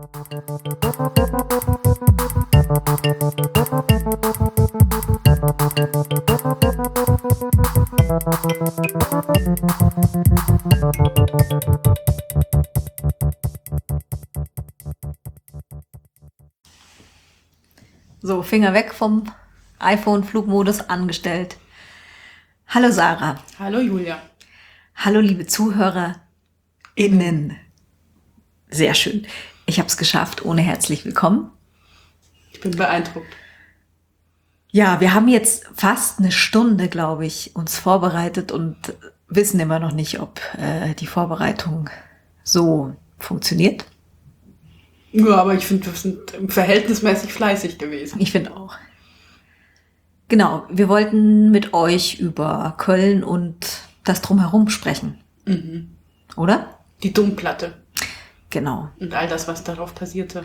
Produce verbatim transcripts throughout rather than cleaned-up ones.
So, Finger weg vom iPhone-Flugmodus angestellt. Hallo Sarah. Hallo Julia. Hallo liebe ZuhörerInnen. Sehr schön. Ich habe es geschafft, ohne herzlich willkommen. Ich bin beeindruckt. Ja, wir haben jetzt fast eine Stunde, glaube ich, uns vorbereitet und wissen immer noch nicht, ob äh, die Vorbereitung so funktioniert. Ja, aber ich finde, wir sind verhältnismäßig fleißig gewesen. Ich finde auch. Genau, wir wollten mit euch über Köln und das Drumherum sprechen. Mhm. Oder? Die Domplatte. Genau. Und all das, was darauf passierte.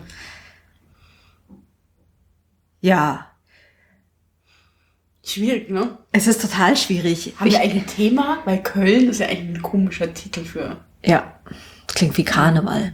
Ja. Schwierig, ne? Es ist total schwierig. Haben ich, wir eigentlich ein Thema? Weil Köln ist ja eigentlich ein komischer Titel für... Ja, das klingt wie Karneval.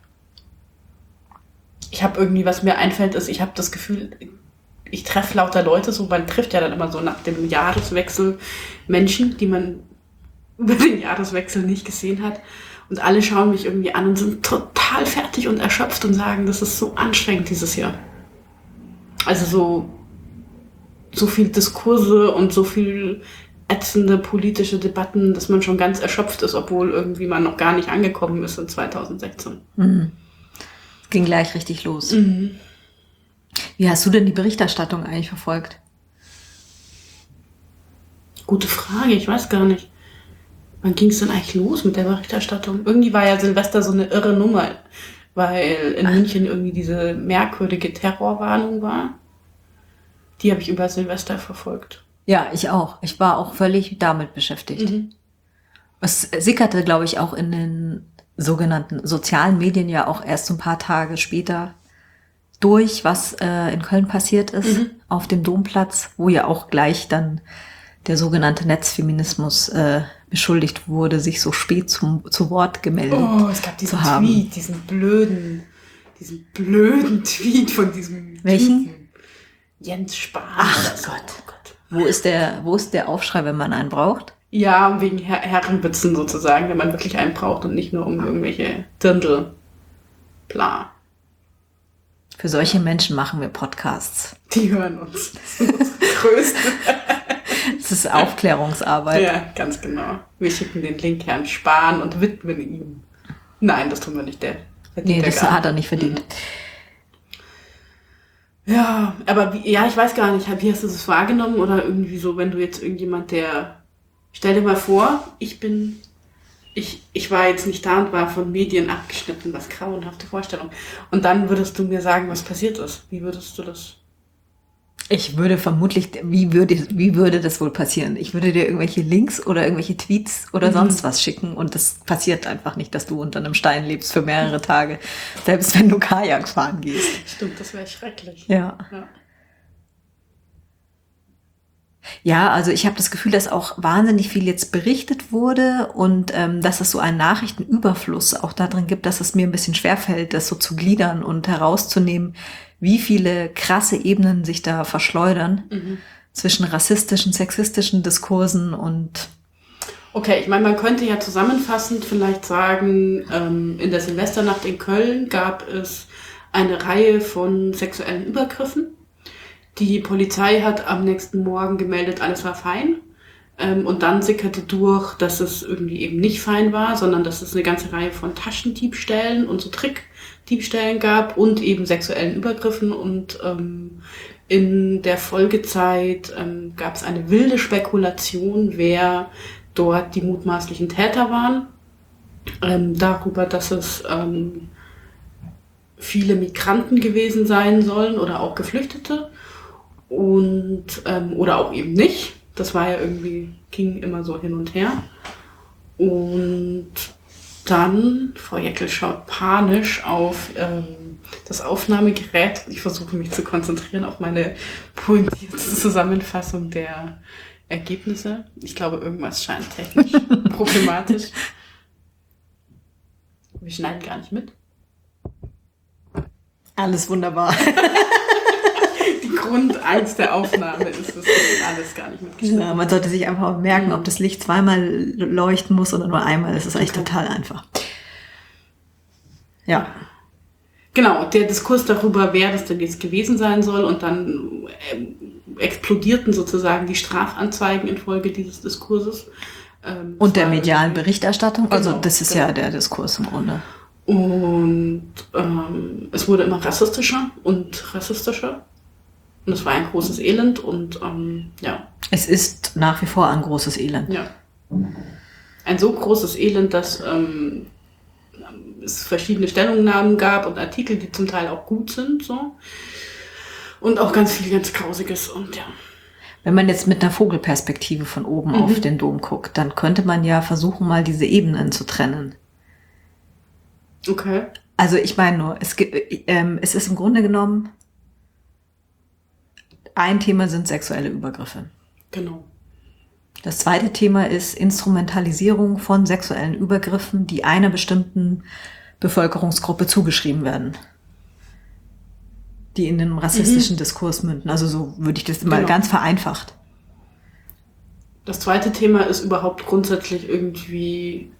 Ich habe irgendwie, was mir einfällt, ist, ich habe das Gefühl, ich treffe lauter Leute, so man trifft ja dann immer so nach dem Jahreswechsel Menschen, die man über den Jahreswechsel nicht gesehen hat. Und alle schauen mich irgendwie an und sind total fertig und erschöpft und sagen, das ist so anstrengend dieses Jahr. Also so, so viel Diskurse und so viel ätzende politische Debatten, dass man schon ganz erschöpft ist, obwohl irgendwie man noch gar nicht angekommen ist in zweitausendsechzehn. Mhm. Ging gleich richtig los. Mhm. Wie hast du denn die Berichterstattung eigentlich verfolgt? Gute Frage, ich weiß gar nicht. Wann ging es denn eigentlich los mit der Berichterstattung? Irgendwie war ja Silvester so eine irre Nummer, weil in München irgendwie diese merkwürdige Terrorwarnung war. Die habe ich über Silvester verfolgt. Ja, ich auch. Ich war auch völlig damit beschäftigt. Mhm. Es sickerte, glaube ich, auch in den sogenannten sozialen Medien ja auch erst so ein paar Tage später durch, was äh, in Köln passiert ist, mhm. auf dem Domplatz, wo ja auch gleich dann der sogenannte Netzfeminismus äh, beschuldigt wurde, sich so spät zum, zu Wort gemeldet Oh, es gab diesen zu haben. Tweet, diesen blöden, diesen blöden Tweet von diesem Welchen? Typen. Jens Spahn. Ach so. Gott. Oh Gott. Wo ist der, wo ist der Aufschrei, wenn man einen braucht? Ja, wegen Her- Herrenwitzen sozusagen, wenn man wirklich einen braucht und nicht nur um irgendwelche Dirndl. Bla. Für solche Menschen machen wir Podcasts. Die hören uns. Das ist das Größte. Das ist Aufklärungsarbeit. Ja, ganz genau. Wir schicken den Link Herrn Spahn und widmen ihm. Nein, das tun wir nicht. Der verdient Nee, das gar hat er nicht verdient. Ja, aber wie, ja, ich weiß gar nicht, wie hast du das wahrgenommen? Oder irgendwie so, wenn du jetzt irgendjemand, der... Stell dir mal vor, ich bin... Ich, ich war jetzt nicht da und war von Medien abgeschnitten. Was grauenhafte Vorstellung. Und dann würdest du mir sagen, was passiert ist. Wie würdest du das... Ich würde vermutlich, wie würde, wie würde das wohl passieren? Ich würde dir irgendwelche Links oder irgendwelche Tweets oder Mhm. sonst was schicken und das passiert einfach nicht, dass du unter einem Stein lebst für mehrere Tage, selbst wenn du Kajak fahren gehst. Stimmt, das wäre schrecklich. Ja. Ja. Ja, also ich habe das Gefühl, dass auch wahnsinnig viel jetzt berichtet wurde und ähm, dass es so einen Nachrichtenüberfluss auch da drin gibt, dass es mir ein bisschen schwerfällt, das so zu gliedern und herauszunehmen, wie viele krasse Ebenen sich da verschleudern Mhm. zwischen rassistischen, sexistischen Diskursen und... Okay, ich meine, man könnte ja zusammenfassend vielleicht sagen, ähm, in der Silvesternacht in Köln gab es eine Reihe von sexuellen Übergriffen. Die Polizei hat am nächsten Morgen gemeldet, alles war fein. Ähm, und dann sickerte durch, dass es irgendwie eben nicht fein war, sondern dass es eine ganze Reihe von Taschendiebstählen und so Trickdiebstählen gab und eben sexuellen Übergriffen. Und ähm, in der Folgezeit ähm, gab es eine wilde Spekulation, wer dort die mutmaßlichen Täter waren. Ähm, darüber, dass es ähm, viele Migranten gewesen sein sollen oder auch Geflüchtete. Und, ähm, oder auch eben nicht. Das war ja irgendwie, ging immer so hin und her. Und dann, Frau Jeckel schaut panisch auf ähm, das Aufnahmegerät. Ich versuche mich zu konzentrieren auf meine pointierte Zusammenfassung der Ergebnisse. Ich glaube, irgendwas scheint technisch problematisch. Wir schneiden gar nicht mit. Alles wunderbar. Die Grund eins der Aufnahme ist, das ist alles gar nicht mitgeschnitten. Ja, man sollte sich einfach merken, ob das Licht zweimal leuchten muss oder nur einmal. Das ist eigentlich okay. Total einfach. Ja. Genau, der Diskurs darüber, wer das denn jetzt gewesen sein soll, und dann äh, explodierten sozusagen die Strafanzeigen infolge dieses Diskurses. Ähm, und der medialen Berichterstattung, genau, also das ist genau. ja der Diskurs im Grunde. Und ähm, es wurde immer rassistischer und rassistischer. Und es war ein großes Elend und ähm, ja. Es ist nach wie vor ein großes Elend. Ja. Ein so großes Elend, dass ähm, es verschiedene Stellungnahmen gab und Artikel, die zum Teil auch gut sind, so. Und auch ganz viel ganz Grausiges und ja. Wenn man jetzt mit einer Vogelperspektive von oben mhm. auf den Dom guckt, dann könnte man ja versuchen, mal diese Ebenen zu trennen. Okay. Also ich meine nur, es gibt, ähm, es ist im Grunde genommen, ein Thema sind sexuelle Übergriffe. Genau. Das zweite Thema ist Instrumentalisierung von sexuellen Übergriffen, die einer bestimmten Bevölkerungsgruppe zugeschrieben werden, die in einem rassistischen mhm. Diskurs münden. Also so würde ich das mal genau. ganz vereinfacht. Das zweite Thema ist überhaupt grundsätzlich irgendwie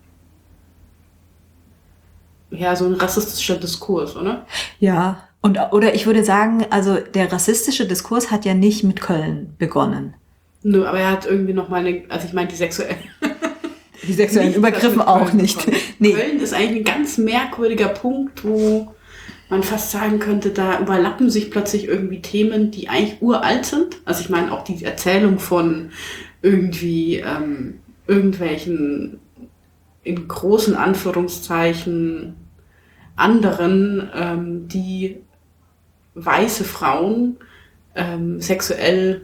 ja so ein rassistischer Diskurs, oder? Ja, und oder ich würde sagen, also der rassistische Diskurs hat ja nicht mit Köln begonnen. Nö, aber er hat irgendwie noch mal eine, also ich meine die sexuellen die sexuellen Übergriffe auch nicht. Nee. Köln ist eigentlich ein ganz merkwürdiger Punkt, wo man fast sagen könnte, da überlappen sich plötzlich irgendwie Themen, die eigentlich uralt sind. Also ich meine auch die Erzählung von irgendwie ähm, irgendwelchen in großen Anführungszeichen anderen, ähm, die weiße Frauen ähm, sexuell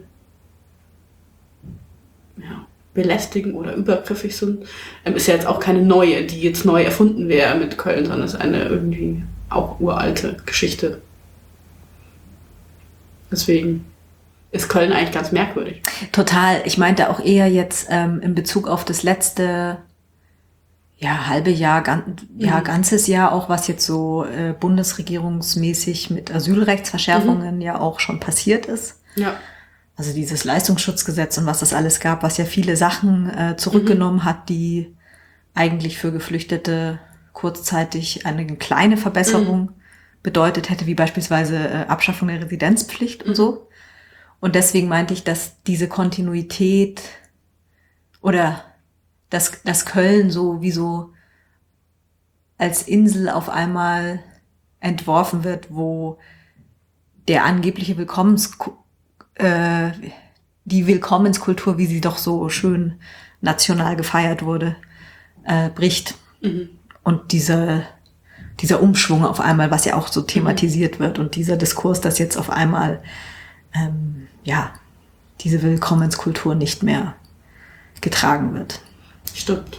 ja, belästigen oder übergriffig sind, ähm, ist ja jetzt auch keine neue, die jetzt neu erfunden wäre mit Köln, sondern ist eine irgendwie auch uralte Geschichte. Deswegen ist Köln eigentlich ganz merkwürdig. Total. Ich meinte auch eher jetzt ähm, in Bezug auf das letzte ja, halbe Jahr, gan- ja, mhm. ganzes Jahr auch, was jetzt so äh, bundesregierungsmäßig mit Asylrechtsverschärfungen mhm. ja auch schon passiert ist. Ja. Also dieses Leistungsschutzgesetz und was das alles gab, was ja viele Sachen äh, zurückgenommen mhm. hat, die eigentlich für Geflüchtete kurzzeitig eine kleine Verbesserung mhm. bedeutet hätte, wie beispielsweise äh, Abschaffung der Residenzpflicht mhm. und so. Und deswegen meinte ich, dass diese Kontinuität oder dass, dass Köln so wie so als Insel auf einmal entworfen wird, wo der angebliche Willkommens, äh, die Willkommenskultur, wie sie doch so schön national gefeiert wurde, äh, bricht. Mhm. Und diese, dieser Umschwung auf einmal, was ja auch so thematisiert wird und dieser Diskurs, dass jetzt auf einmal ähm, ja diese Willkommenskultur nicht mehr getragen wird. Stimmt.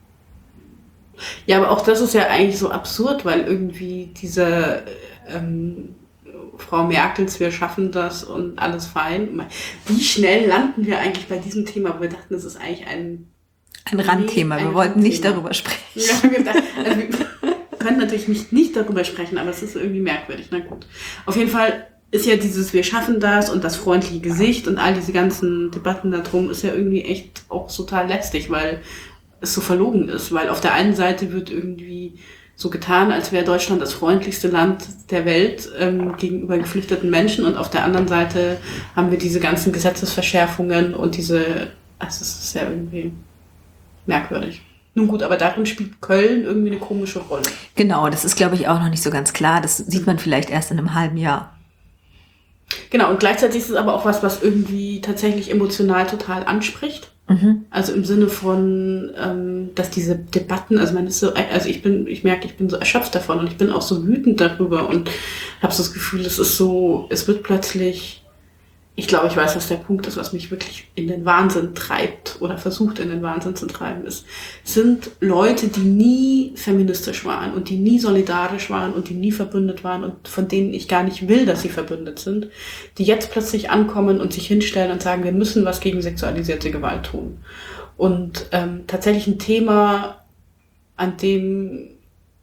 Ja, aber auch das ist ja eigentlich so absurd, weil irgendwie diese ähm, Frau Merkels, wir schaffen das und alles fein. Wie schnell landen wir eigentlich bei diesem Thema? Wir dachten, das ist eigentlich ein Ein Randthema. Wir wollten nicht darüber sprechen. Ja, also wir können natürlich nicht, nicht darüber sprechen, aber es ist irgendwie merkwürdig. Na gut. Auf jeden Fall ist ja dieses wir schaffen das und das freundliche Gesicht und all diese ganzen Debatten darum ist ja irgendwie echt auch total lästig, weil es so verlogen ist. Weil auf der einen Seite wird irgendwie so getan, als wäre Deutschland das freundlichste Land der Welt ähm, gegenüber geflüchteten Menschen und auf der anderen Seite haben wir diese ganzen Gesetzesverschärfungen und diese, also es ist ja irgendwie merkwürdig. Nun gut, aber darin spielt Köln irgendwie eine komische Rolle. Genau, das ist, glaube ich, auch noch nicht so ganz klar. Das sieht man vielleicht erst in einem halben Jahr. Genau, und gleichzeitig ist es aber auch was, was irgendwie tatsächlich emotional total anspricht. Mhm. Also im Sinne von, ähm, dass diese Debatten, also man ist so, also ich bin, ich merke, ich bin so erschöpft davon und ich bin auch so wütend darüber und habe so das Gefühl, es ist so, es wird plötzlich, ich glaube, ich weiß, was der Punkt ist, was mich wirklich in den Wahnsinn treibt oder versucht in den Wahnsinn zu treiben ist, sind Leute, die nie feministisch waren und die nie solidarisch waren und die nie verbündet waren und von denen ich gar nicht will, dass sie verbündet sind, die jetzt plötzlich ankommen und sich hinstellen und sagen, wir müssen was gegen sexualisierte Gewalt tun. Und ähm, tatsächlich ein Thema, an dem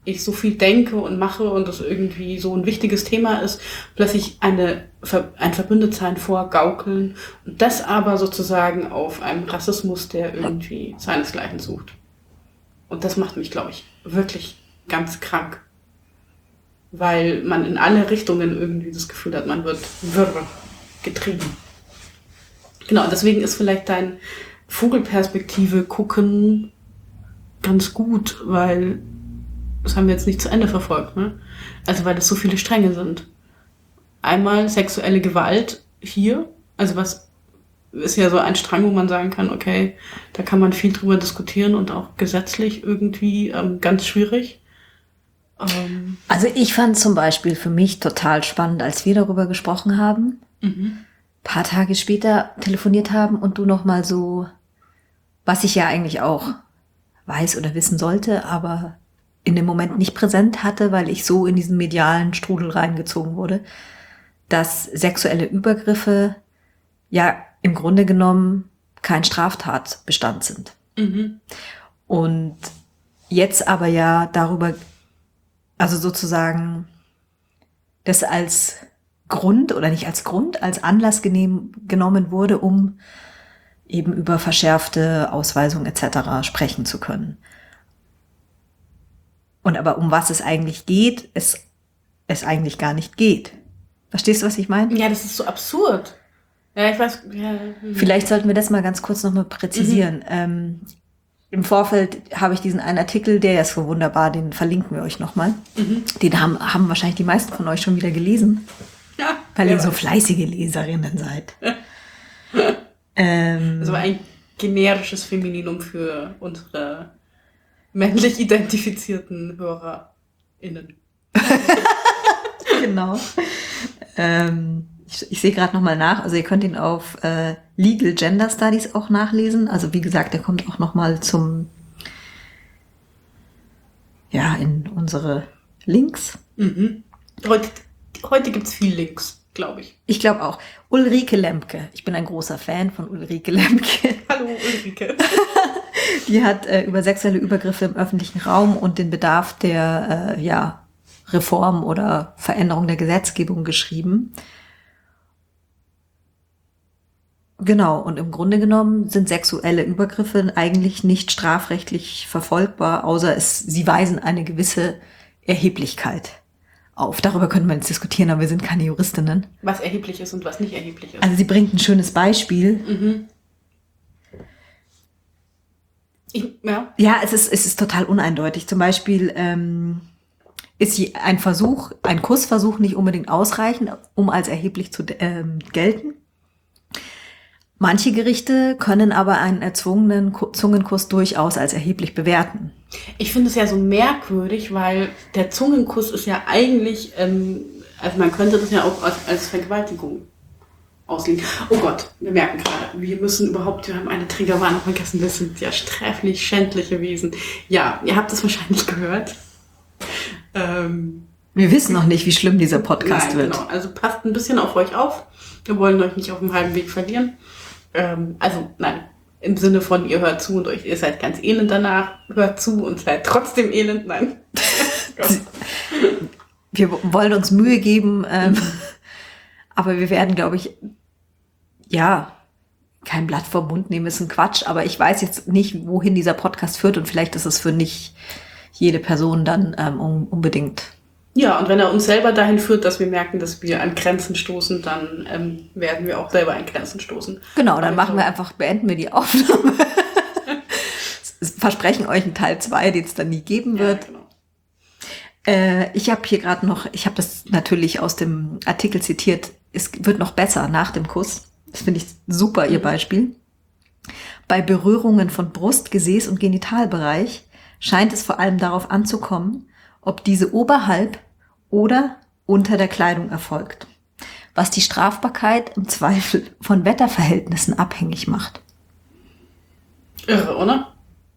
ich so viel denke und mache und das irgendwie so ein wichtiges Thema ist, plötzlich eine, ein Verbündetsein vorgaukeln und das aber sozusagen auf einem Rassismus, der irgendwie seinesgleichen sucht. Und das macht mich, glaube ich, wirklich ganz krank. Weil man in alle Richtungen irgendwie das Gefühl hat, man wird wirr getrieben. Genau, deswegen ist vielleicht dein Vogelperspektive gucken ganz gut, weil das haben wir jetzt nicht zu Ende verfolgt, ne? Also weil das so viele Stränge sind. Einmal sexuelle Gewalt hier, also was ist ja so ein Strang, wo man sagen kann, okay, da kann man viel drüber diskutieren und auch gesetzlich irgendwie ähm, ganz schwierig. Ähm also ich fand zum Beispiel für mich total spannend, als wir darüber gesprochen haben, mhm. paar Tage später telefoniert haben und du noch mal so, was ich ja eigentlich auch weiß oder wissen sollte, aber in dem Moment nicht präsent hatte, weil ich so in diesen medialen Strudel reingezogen wurde, dass sexuelle Übergriffe ja im Grunde genommen kein Straftatbestand sind. Mhm. Und jetzt aber ja darüber, also sozusagen das als Grund oder nicht als Grund, als Anlass genehm, genommen wurde, um eben über verschärfte Ausweisung et cetera sprechen zu können. Und aber um was es eigentlich geht, es, es eigentlich gar nicht geht. Verstehst du, was ich meine? Ja, das ist so absurd. Ja, ich weiß. Ja. Vielleicht sollten wir das mal ganz kurz nochmal präzisieren. Mhm. Ähm, Im Vorfeld habe ich diesen einen Artikel, der ist so wunderbar, den verlinken wir euch nochmal. Mhm. Den haben, haben wahrscheinlich die meisten von euch schon wieder gelesen. Ja. Weil ihr so fleißige Leserinnen seid. ähm, das war ein generisches Femininum für unsere männlich identifizierten HörerInnen. Genau. ähm, ich, ich sehe gerade nochmal nach. Also ihr könnt ihn auf äh, Legal Gender Studies auch nachlesen. Also wie gesagt, der kommt auch nochmal zum, ja, in unsere Links. Mhm. Heute, heute gibt es viel Links, glaube ich. Ich glaube auch. Ulrike Lemke. Ich bin ein großer Fan von Ulrike Lemke. Hallo Ulrike. Die hat äh, über sexuelle Übergriffe im öffentlichen Raum und den Bedarf der äh, ja, Reform oder Veränderung der Gesetzgebung geschrieben. Genau, und im Grunde genommen sind sexuelle Übergriffe eigentlich nicht strafrechtlich verfolgbar, außer es, sie weisen eine gewisse Erheblichkeit auf. Darüber könnte man jetzt diskutieren, aber wir sind keine Juristinnen. Was erheblich ist und was nicht erheblich ist. Also sie bringt ein schönes Beispiel. Mhm. Ich, ja. ja, es ist, es ist total uneindeutig. Zum Beispiel ähm, ist ein Versuch, ein Kussversuch nicht unbedingt ausreichend, um als erheblich zu ähm, gelten. Manche Gerichte können aber einen erzwungenen Zungenkuss durchaus als erheblich bewerten. Ich finde es ja so merkwürdig, weil der Zungenkuss ist ja eigentlich, ähm, also man könnte das ja auch als, als Vergewaltigung auslegen. Oh Gott, wir merken gerade, wir müssen überhaupt, wir haben eine Triggerwarnung vergessen, das sind ja sträflich schändliche Wesen. Ja, ihr habt es wahrscheinlich gehört. Ähm, wir wissen noch nicht, wie schlimm dieser Podcast nein, wird. Genau. Also passt ein bisschen auf euch auf. Wir wollen euch nicht auf dem halben Weg verlieren. Ähm, also nein, im Sinne von ihr hört zu und euch, ihr seid ganz elend danach, hört zu und seid trotzdem elend. Nein. Wir wollen uns Mühe geben, ähm, aber wir werden, glaube ich, ja, kein Blatt vom Mund nehmen, ist ein Quatsch, aber ich weiß jetzt nicht, wohin dieser Podcast führt und vielleicht ist es für nicht jede Person dann ähm, unbedingt. Ja, und wenn er uns selber dahin führt, dass wir merken, dass wir an Grenzen stoßen, dann ähm, werden wir auch selber an Grenzen stoßen. Genau, dann also machen wir einfach, beenden wir die Aufnahme. Versprechen euch einen Teil zwei, den es dann nie geben wird. Ja, genau. Äh, ich habe hier gerade noch, ich habe das natürlich aus dem Artikel zitiert, es wird noch besser nach dem Kuss. Das finde ich super, ihr Beispiel. Bei Berührungen von Brust, Gesäß und Genitalbereich scheint es vor allem darauf anzukommen, ob diese oberhalb oder unter der Kleidung erfolgt, was die Strafbarkeit im Zweifel von Wetterverhältnissen abhängig macht. Irre, oder?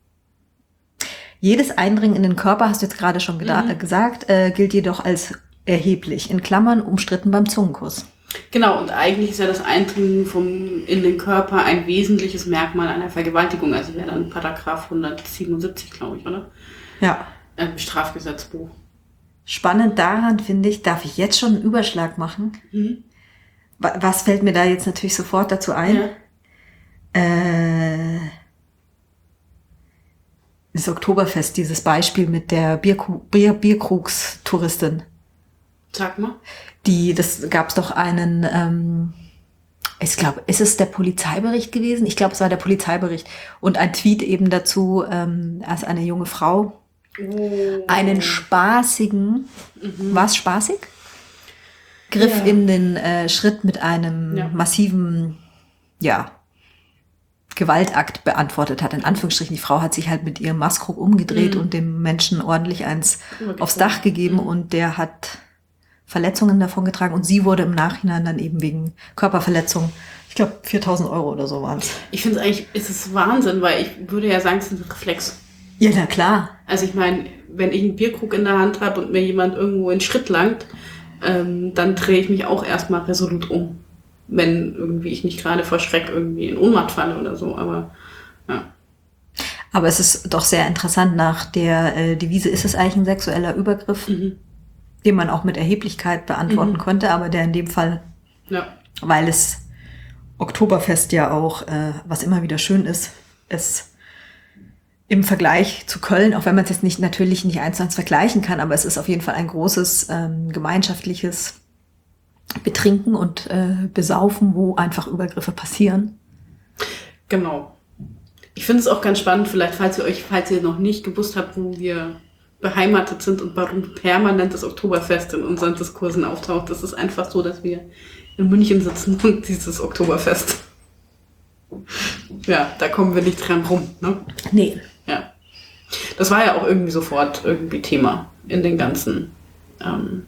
Jedes Eindringen in den Körper, hast du jetzt gerade schon geda- mhm. gesagt, äh, gilt jedoch als erheblich, in Klammern umstritten beim Zungenkuss. Genau, und eigentlich ist ja das Eindringen vom, in den Körper ein wesentliches Merkmal einer Vergewaltigung. Also wäre dann Paragraph hundertsiebenundsiebzig, glaube ich, oder? Ja. im Strafgesetzbuch. Spannend daran finde ich, darf ich jetzt schon einen Überschlag machen? Mhm. Was fällt mir da jetzt natürlich sofort dazu ein? Ja. Äh, das Oktoberfest, dieses Beispiel mit der Bierku- Bier, Bierkrugstouristin. Sag mal. Die, das gab es doch einen, ähm, ich glaube, ist es der Polizeibericht gewesen? Ich glaube, es war der Polizeibericht. Und ein Tweet eben dazu, ähm, als eine junge Frau Oh. einen spaßigen, Mhm. war es spaßig? Griff Ja. in den äh, Schritt mit einem Ja. massiven, ja, Gewaltakt beantwortet hat. In Anführungsstrichen, die Frau hat sich halt mit ihrem Maskrug umgedreht Mhm. und dem Menschen ordentlich eins Übergezogen. aufs Dach gegeben Mhm. und der hat Verletzungen davon getragen und sie wurde im Nachhinein dann eben wegen Körperverletzung, ich glaube viertausend Euro oder so waren es. Ich finde es eigentlich, ist es Wahnsinn, weil ich würde ja sagen, es ist ein Reflex. Ja, na klar. Also ich meine, wenn ich einen Bierkrug in der Hand habe und mir jemand irgendwo in den Schritt langt, ähm, dann drehe ich mich auch erstmal resolut um. Wenn irgendwie ich nicht gerade vor Schreck irgendwie in Ohnmacht falle oder so, aber ja. Aber es ist doch sehr interessant, nach der äh, Devise, ist es eigentlich ein sexueller Übergriff, Mhm. den man auch mit Erheblichkeit beantworten Mhm. konnte, aber der in dem Fall, Ja. weil es Oktoberfest ja auch, äh, was immer wieder schön ist, es im Vergleich zu Köln, auch wenn man es jetzt nicht natürlich nicht eins zu eins vergleichen kann, aber es ist auf jeden Fall ein großes ähm, gemeinschaftliches Betrinken und äh, Besaufen, wo einfach Übergriffe passieren. Genau. Ich finde es auch ganz spannend, vielleicht, falls ihr euch, falls ihr noch nicht gewusst habt, wo wir beheimatet sind und warum permanent das Oktoberfest in unseren Diskursen auftaucht. Es ist einfach so, dass wir in München sitzen und dieses Oktoberfest. Ja, da kommen wir nicht dran rum, ne? Nee. Ja. Das war ja auch irgendwie sofort irgendwie Thema in den ganzen ähm,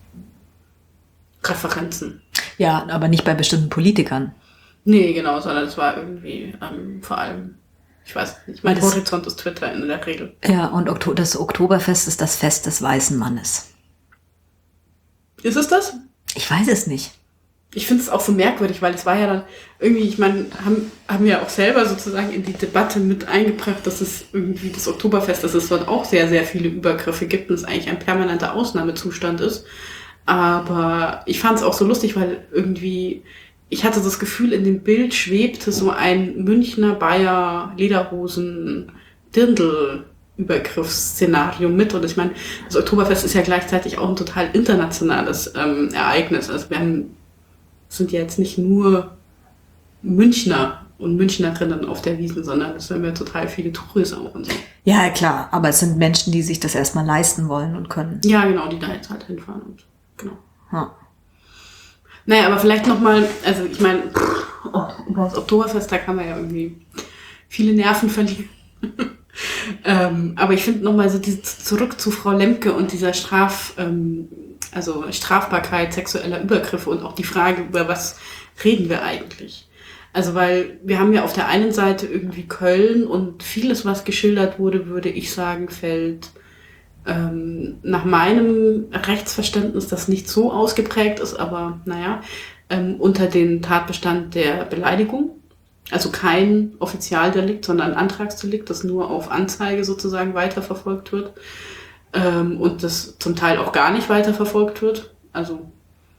Referenzen. Ja, aber nicht bei bestimmten Politikern. Nee, genau, sondern es war irgendwie ähm, vor allem, ich weiß nicht, mein Weil das- Horizont ist Twitter in der Regel. Ja, und Okto- das Oktoberfest ist das Fest des weißen Mannes. Ist es das? Ich weiß es nicht. Ich finde es auch so merkwürdig, weil es war ja dann irgendwie, ich meine, haben, haben wir auch selber sozusagen in die Debatte mit eingebracht, dass es irgendwie das Oktoberfest, dass es dort auch sehr, sehr viele Übergriffe gibt und es eigentlich ein permanenter Ausnahmezustand ist. Aber ich fand es auch so lustig, weil irgendwie, ich hatte das Gefühl, in dem Bild schwebte so ein Münchner Bayer Lederhosen Dirndl Übergriffsszenario mit. Und ich meine, das Oktoberfest ist ja gleichzeitig auch ein total internationales ähm, Ereignis. Also wir haben, sind ja jetzt nicht nur Münchner und Münchnerinnen auf der Wiesn, sondern es sind ja total viele Touris auch und so. Ja, klar, aber es sind Menschen, die sich das erstmal leisten wollen und können. Ja, genau, die da jetzt halt hinfahren und genau. Ja. Naja, aber vielleicht nochmal, also ich meine, oh, über das Oktoberfest, da kann man ja irgendwie viele Nerven verlieren. ähm, aber ich finde nochmal so die, zurück zu Frau Lemke und dieser Straf, ähm, also Strafbarkeit sexueller Übergriffe und auch die Frage, über was reden wir eigentlich? Also weil wir haben ja auf der einen Seite irgendwie Köln und vieles, was geschildert wurde, würde ich sagen, fällt ähm, nach meinem Rechtsverständnis, das nicht so ausgeprägt ist, aber naja, ähm, unter den Tatbestand der Beleidigung. Also kein Offizialdelikt, sondern ein Antragsdelikt, das nur auf Anzeige sozusagen weiterverfolgt wird ähm, und das zum Teil auch gar nicht weiterverfolgt wird. Also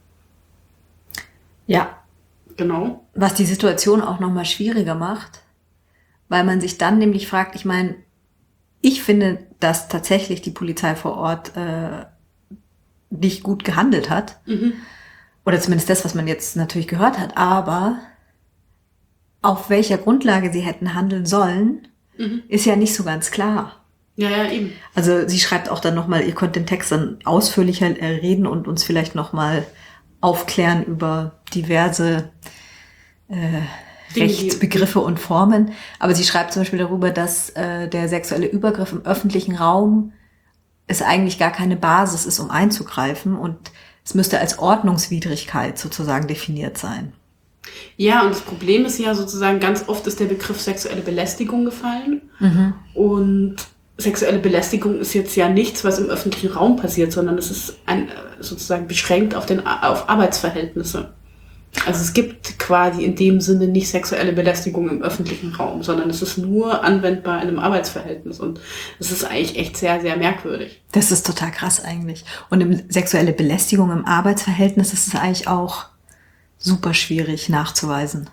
Ja, genau. was die Situation auch nochmal schwieriger macht, weil man sich dann nämlich fragt, ich meine, ich finde, dass tatsächlich die Polizei vor Ort äh, nicht gut gehandelt hat. Mhm. Oder zumindest das, was man jetzt natürlich gehört hat. Aber auf welcher Grundlage sie hätten handeln sollen, Mhm. ist ja nicht so ganz klar. Ja, ja, eben. Also sie schreibt auch dann nochmal, ihr könnt den Text dann ausführlicher äh, reden und uns vielleicht nochmal aufklären über diverse äh, Dinge, Rechtsbegriffe und Formen. Aber sie schreibt zum Beispiel darüber, dass äh, der sexuelle Übergriff im öffentlichen Raum es eigentlich gar keine Basis ist, um einzugreifen. Und es müsste als Ordnungswidrigkeit sozusagen definiert sein. Ja, und das Problem ist ja sozusagen, ganz oft ist der Begriff sexuelle Belästigung gefallen. Mhm. Und sexuelle Belästigung ist jetzt ja nichts, was im öffentlichen Raum passiert, sondern es ist ein, sozusagen beschränkt auf, den, auf Arbeitsverhältnisse. Also es gibt quasi in dem Sinne nicht sexuelle Belästigung im öffentlichen Raum, sondern es ist nur anwendbar in einem Arbeitsverhältnis. Und das ist eigentlich echt sehr, sehr merkwürdig. Das ist total krass eigentlich. Und im, sexuelle Belästigung im Arbeitsverhältnis ist es eigentlich auch super schwierig nachzuweisen.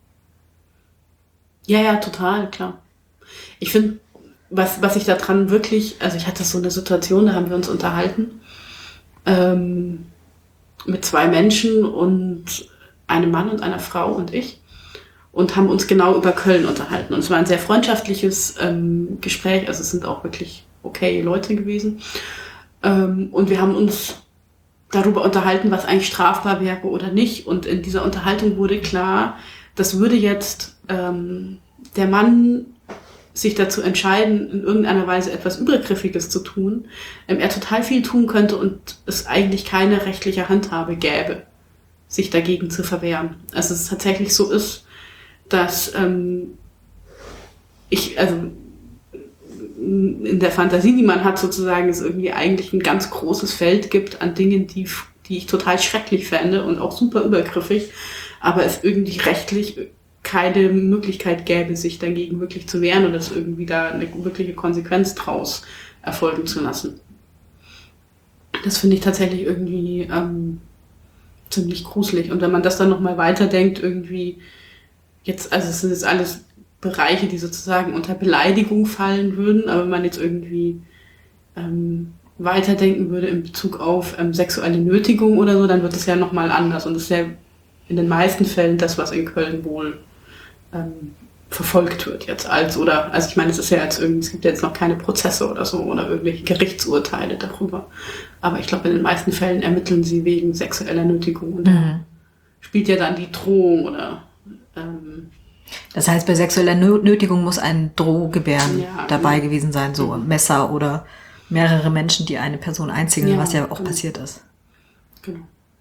Ja, ja, total, klar. Ich finde, was, was ich da dran wirklich, also ich hatte so eine Situation, da haben wir uns unterhalten, ähm, mit zwei Menschen und einem Mann und einer Frau und ich und haben uns genau über Köln unterhalten. Und es war ein sehr freundschaftliches ähm, Gespräch, also es sind auch wirklich okay Leute gewesen. Ähm, und wir haben uns darüber unterhalten, was eigentlich strafbar wäre oder nicht. Und in dieser Unterhaltung wurde klar, das würde jetzt ähm, der Mann sich dazu entscheiden, in irgendeiner Weise etwas Übergriffiges zu tun, ähm, er total viel tun könnte und es eigentlich keine rechtliche Handhabe gäbe, sich dagegen zu verwehren. Also es tatsächlich so ist, dass ähm, ich, also in der Fantasie, die man hat sozusagen, es irgendwie eigentlich ein ganz großes Feld gibt an Dingen, die, die ich total schrecklich fände und auch super übergriffig, aber es irgendwie rechtlich keine Möglichkeit gäbe, sich dagegen wirklich zu wehren oder es irgendwie da eine wirkliche Konsequenz draus erfolgen zu lassen. Das finde ich tatsächlich irgendwie ähm, ziemlich gruselig. Und wenn man das dann nochmal weiterdenkt, irgendwie jetzt, also es sind jetzt alles Bereiche, die sozusagen unter Beleidigung fallen würden, aber wenn man jetzt irgendwie ähm, weiterdenken würde in Bezug auf ähm, sexuelle Nötigung oder so, dann wird es ja nochmal anders. Und das ist ja in den meisten Fällen das, was in Köln wohl ähm, verfolgt wird jetzt als, oder, also ich meine, es ist ja jetzt irgendwie, es gibt ja jetzt noch keine Prozesse oder so oder irgendwelche Gerichtsurteile darüber. Aber ich glaube, in den meisten Fällen ermitteln sie wegen sexueller Nötigung und mhm. spielt ja dann die Drohung oder ähm, das heißt, bei sexueller Nötigung muss ein Drohgebären ja, dabei genau. gewesen sein, so mhm. Messer oder mehrere Menschen, die eine Person einziehen, ja, was ja auch genau. passiert ist. Genau.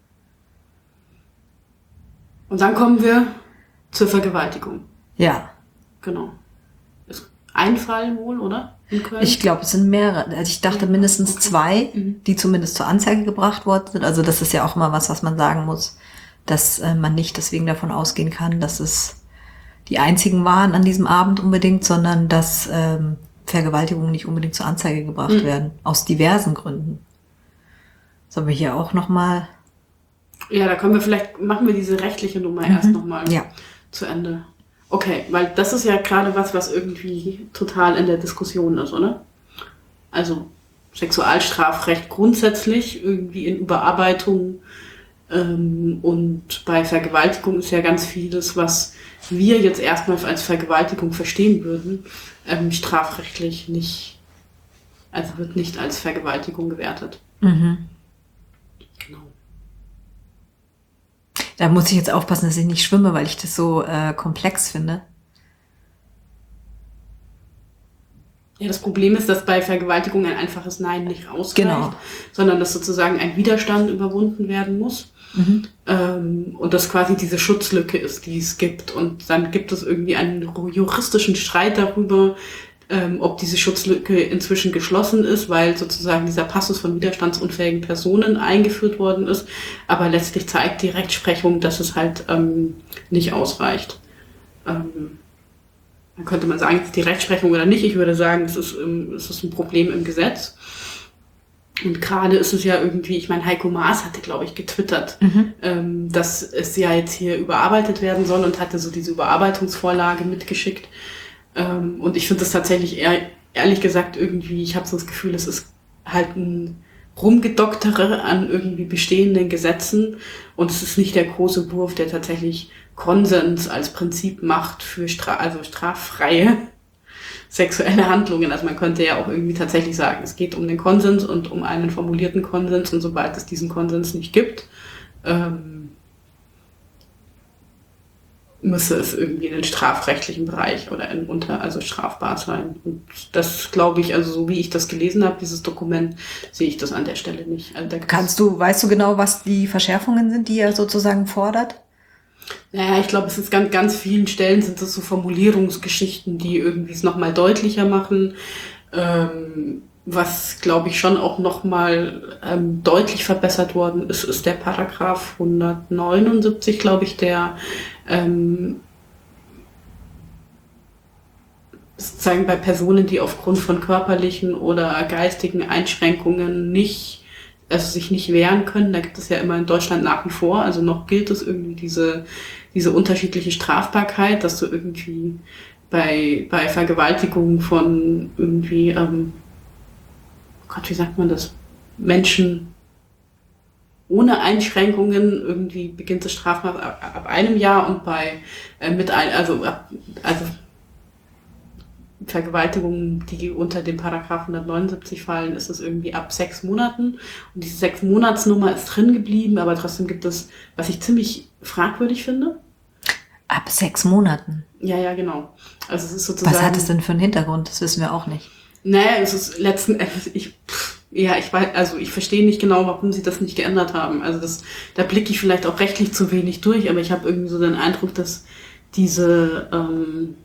Und dann kommen wir zur Vergewaltigung. Ja. Genau. Ist ein Fall wohl, oder? In Köln? Ich glaube, es sind mehrere. Also ich dachte mindestens okay. zwei, mhm. die zumindest zur Anzeige gebracht worden sind. Also das ist ja auch immer was, was man sagen muss, dass äh, man nicht deswegen davon ausgehen kann, dass es die einzigen waren an diesem Abend unbedingt, sondern dass ähm, Vergewaltigungen nicht unbedingt zur Anzeige gebracht mhm. werden. Aus diversen Gründen. Sollen wir hier auch nochmal... Ja, da können wir vielleicht, machen wir diese rechtliche Nummer mhm. erst nochmal ja. zu Ende. Okay, weil das ist ja gerade was, was irgendwie total in der Diskussion ist, oder? Also Sexualstrafrecht grundsätzlich irgendwie in Überarbeitung ähm, und bei Vergewaltigung ist ja ganz vieles, was wir jetzt erstmal als Vergewaltigung verstehen würden, ähm, strafrechtlich nicht, also wird nicht als Vergewaltigung gewertet. Mhm. Genau. Da muss ich jetzt aufpassen, dass ich nicht schwimme, weil ich das so äh, komplex finde. Ja, das Problem ist, dass bei Vergewaltigung ein einfaches Nein nicht ausreicht, genau. sondern dass sozusagen ein Widerstand überwunden werden muss. Mhm. Ähm, und das quasi diese Schutzlücke ist, die es gibt. Und dann gibt es irgendwie einen juristischen Streit darüber, ähm, ob diese Schutzlücke inzwischen geschlossen ist, weil sozusagen dieser Passus von widerstandsunfähigen Personen eingeführt worden ist. Aber letztlich zeigt die Rechtsprechung, dass es halt ähm, nicht ausreicht. Ähm, dann könnte man sagen, ist die Rechtsprechung oder nicht. Ich würde sagen, es ist, ähm, es ist ein Problem im Gesetz. Und gerade ist es ja irgendwie, ich meine, Heiko Maas hatte, glaube ich, getwittert, mhm. ähm, dass es ja jetzt hier überarbeitet werden soll und hatte so diese Überarbeitungsvorlage mitgeschickt. Ähm, und ich finde das tatsächlich eher, ehrlich gesagt irgendwie, ich habe so das Gefühl, es ist halt ein Rumgedoktere an irgendwie bestehenden Gesetzen und es ist nicht der große Wurf, der tatsächlich Konsens als Prinzip macht für stra- also straffreie sexuelle Handlungen. Also man könnte ja auch irgendwie tatsächlich sagen, es geht um den Konsens und um einen formulierten Konsens und sobald es diesen Konsens nicht gibt, ähm, müsste es irgendwie in den strafrechtlichen Bereich oder in unter, also strafbar sein. Und das glaube ich, also so wie ich das gelesen habe, dieses Dokument, sehe ich das an der Stelle nicht. Also Kannst du, weißt du genau, was die Verschärfungen sind, die er sozusagen fordert? Naja, ich glaube, es ist ganz, ganz vielen Stellen sind das so Formulierungsgeschichten, die irgendwie es nochmal deutlicher machen. Ähm, was, glaube ich, schon auch nochmal ähm, deutlich verbessert worden ist, ist der Paragraph hundertneunundsiebzig, glaube ich, der ähm, sozusagen bei Personen, die aufgrund von körperlichen oder geistigen Einschränkungen nicht, also sich nicht wehren können, da gibt es ja immer in Deutschland nach wie vor, also noch gilt es irgendwie diese, diese unterschiedliche Strafbarkeit, dass du irgendwie bei, bei Vergewaltigung von irgendwie, ähm, oh Gott, wie sagt man das, Menschen ohne Einschränkungen, irgendwie beginnt das Strafmaß ab, ab einem Jahr und bei, äh, mit ein, also, ab, also, Vergewaltigungen, die unter dem Paragraph hundertneunundsiebzig fallen, ist es irgendwie ab sechs Monaten. Und diese sechs Monatsnummer ist drin geblieben, aber trotzdem gibt es, was ich ziemlich fragwürdig finde. Ab sechs Monaten? Ja, ja, genau. Also es ist sozusagen. Was hat es denn für einen Hintergrund? Das wissen wir auch nicht. Naja, es ist letzten Endes, ich, pff, ja, ich weiß, also ich verstehe nicht genau, warum sie das nicht geändert haben. Also das, da blicke ich vielleicht auch rechtlich zu wenig durch, aber ich habe irgendwie so den Eindruck, dass diese, ähm,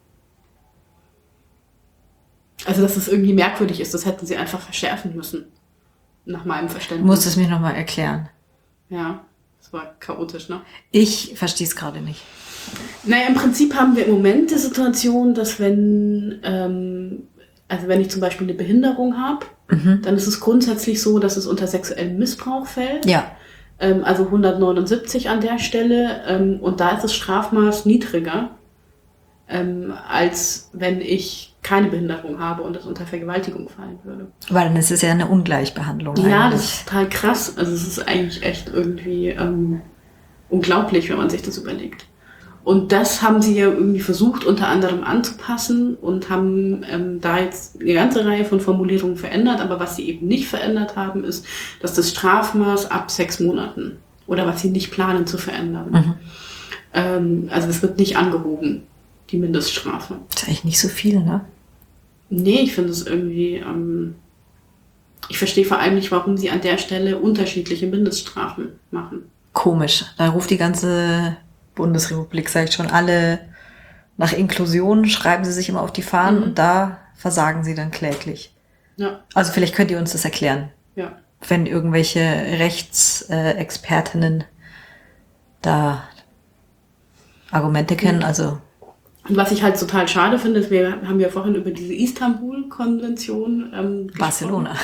Also, dass es irgendwie merkwürdig ist, das hätten sie einfach verschärfen müssen. Nach meinem Verständnis. Musst du es mir nochmal erklären. Ja, das war chaotisch, ne? Ich verstehe es gerade nicht. Naja, im Prinzip haben wir im Moment die Situation, dass wenn, ähm, also wenn ich zum Beispiel eine Behinderung habe, mhm. dann ist es grundsätzlich so, dass es unter sexuellen Missbrauch fällt. Ja. Ähm, also hundertneunundsiebzig an der Stelle. Ähm, und da ist das Strafmaß niedriger, ähm, als wenn ich keine Behinderung habe und das unter Vergewaltigung fallen würde. Weil dann ist es ja eine Ungleichbehandlung. Ja, eigentlich. Das ist total krass. Also es ist eigentlich echt irgendwie ähm, unglaublich, wenn man sich das überlegt. Und das haben sie ja irgendwie versucht, unter anderem anzupassen und haben ähm, da jetzt eine ganze Reihe von Formulierungen verändert. Aber was sie eben nicht verändert haben, ist, dass das Strafmaß ab sechs Monaten oder was sie nicht planen zu verändern. Mhm. Ähm, also es wird nicht angehoben, die Mindeststrafe. Das ist eigentlich nicht so viel, ne? Nee, ich finde es irgendwie, ähm, ich verstehe vor allem nicht, warum sie an der Stelle unterschiedliche Mindeststrafen machen. Komisch. Da ruft die ganze Bundesrepublik, sag ich schon, alle nach Inklusion, schreiben sie sich immer auf die Fahnen mhm. und da versagen sie dann kläglich. Ja. Also vielleicht könnt ihr uns das erklären. Ja. Wenn irgendwelche Rechtsexpertinnen da Argumente kennen, mhm. also Und was ich halt total schade finde, ist, wir haben ja vorhin über diese Istanbul-Konvention ähm, Barcelona.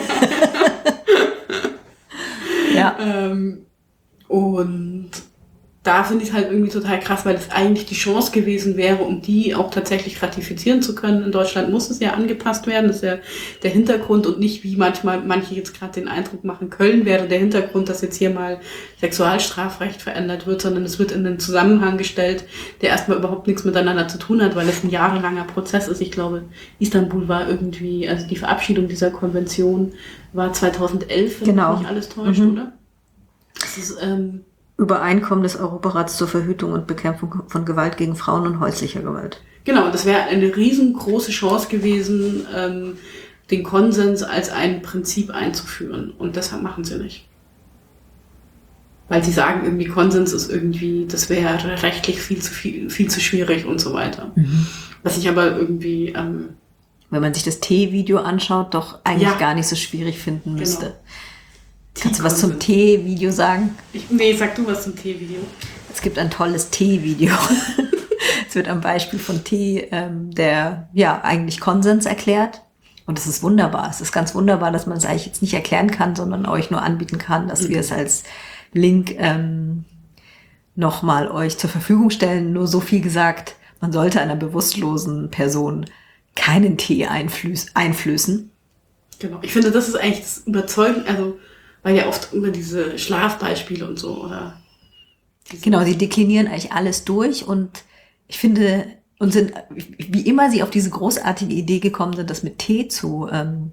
Ja. Ähm, und da finde ich es halt irgendwie total krass, weil es eigentlich die Chance gewesen wäre, um die auch tatsächlich ratifizieren zu können. In Deutschland muss es ja angepasst werden, das ist ja der Hintergrund und nicht, wie manchmal manche jetzt gerade den Eindruck machen, Köln wäre der Hintergrund, dass jetzt hier mal Sexualstrafrecht verändert wird, sondern es wird in einen Zusammenhang gestellt, der erstmal überhaupt nichts miteinander zu tun hat, weil es ein jahrelanger Prozess ist. Ich glaube, Istanbul war irgendwie, also die Verabschiedung dieser Konvention war zweitausendelf, wenn genau. mich nicht alles täuscht, mhm. oder? Das ist, ähm, Übereinkommen des Europarats zur Verhütung und Bekämpfung von Gewalt gegen Frauen und häuslicher Gewalt. Genau, das wäre eine riesengroße Chance gewesen, ähm, den Konsens als ein Prinzip einzuführen. Und deshalb machen sie nicht. Weil sie sagen, irgendwie Konsens ist irgendwie, das wäre rechtlich viel zu viel, viel zu schwierig und so weiter. Mhm. Was ich aber irgendwie... Ähm, wenn man sich das T-Video anschaut, doch eigentlich ja. gar nicht so schwwierig finden müsste. Genau. Kannst du was zum T-Video sagen? Ich, nee, sag du was zum T-Video. Es gibt ein tolles T-Video. Es wird am Beispiel von T, ähm, der ja eigentlich Konsens erklärt. Und es ist wunderbar. Es ist ganz wunderbar, dass man es eigentlich jetzt nicht erklären kann, sondern euch nur anbieten kann, dass mhm. wir es als Link ähm, nochmal euch zur Verfügung stellen. Nur so viel gesagt, man sollte einer bewusstlosen Person keinen Tee einflöß- einflößen. Genau. Ich finde, das ist eigentlich das Überzeugen, also weil ja oft über diese Schlafbeispiele und so, oder? Genau, sie deklinieren eigentlich alles durch und ich finde, und sind, wie immer sie auf diese großartige Idee gekommen sind, das mit Tee zu ähm,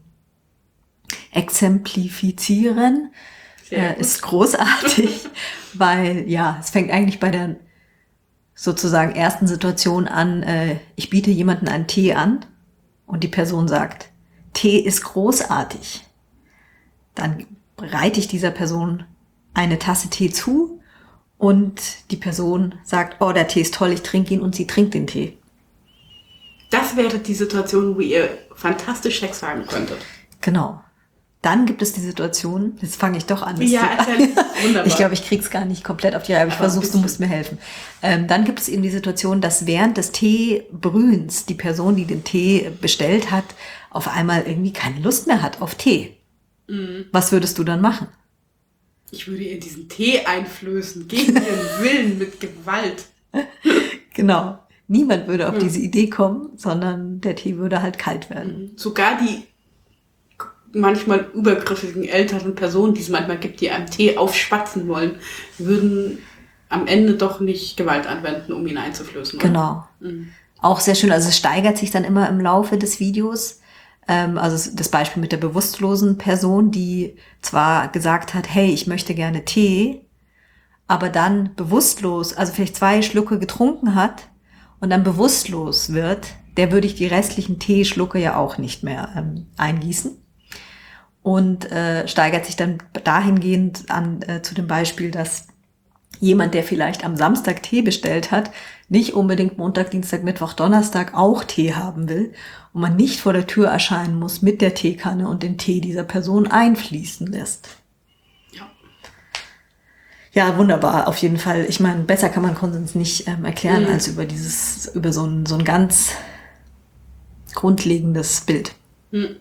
exemplifizieren, äh, ist großartig, weil ja, es fängt eigentlich bei der sozusagen ersten Situation an, äh, ich biete jemanden einen Tee an und die Person sagt, Tee ist großartig. Dann bereite ich dieser Person eine Tasse Tee zu und die Person sagt, oh, der Tee ist toll, ich trinke ihn und sie trinkt den Tee. Das wäre die Situation, wo ihr fantastisch Sex haben könntet. Genau. Dann gibt es die Situation, jetzt fange ich doch an. Ja, erzähl, wunderbar. Ich glaube, ich krieg's gar nicht komplett auf die Reihe, aber ich versuch's, du musst mir helfen. Ähm, dann gibt es eben die Situation, dass während des Teebrühens die Person, die den Tee bestellt hat, auf einmal irgendwie keine Lust mehr hat auf Tee. Mhm. Was würdest du dann machen? Ich würde ihr diesen Tee einflößen, gegen ihren Willen, mit Gewalt. Genau. Niemand würde auf mhm. diese Idee kommen, sondern der Tee würde halt kalt werden. Mhm. Sogar die manchmal übergriffigen älteren Personen, die es manchmal gibt, die einem Tee aufschwatzen wollen, würden am Ende doch nicht Gewalt anwenden, um ihn einzuflößen. Oder? Genau. Mhm. Auch sehr schön. Also es steigert sich dann immer im Laufe des Videos. Ähm, also das Beispiel mit der bewusstlosen Person, die zwar gesagt hat, hey, ich möchte gerne Tee, aber dann bewusstlos, also vielleicht zwei Schlucke getrunken hat und dann bewusstlos wird, der würde ich die restlichen Teeschlucke ja auch nicht mehr ähm, eingießen. Und äh, steigert sich dann dahingehend an äh, zu dem Beispiel, dass jemand, der vielleicht am Samstag Tee bestellt hat, nicht unbedingt Montag, Dienstag, Mittwoch, Donnerstag auch Tee haben will und man nicht vor der Tür erscheinen muss mit der Teekanne und den Tee dieser Person einfließen lässt. Ja. Ja, wunderbar, auf jeden Fall. Ich meine, besser kann man Konsens nicht ähm, erklären mhm. als über dieses, über so ein, so ein ganz grundlegendes Bild. Mhm.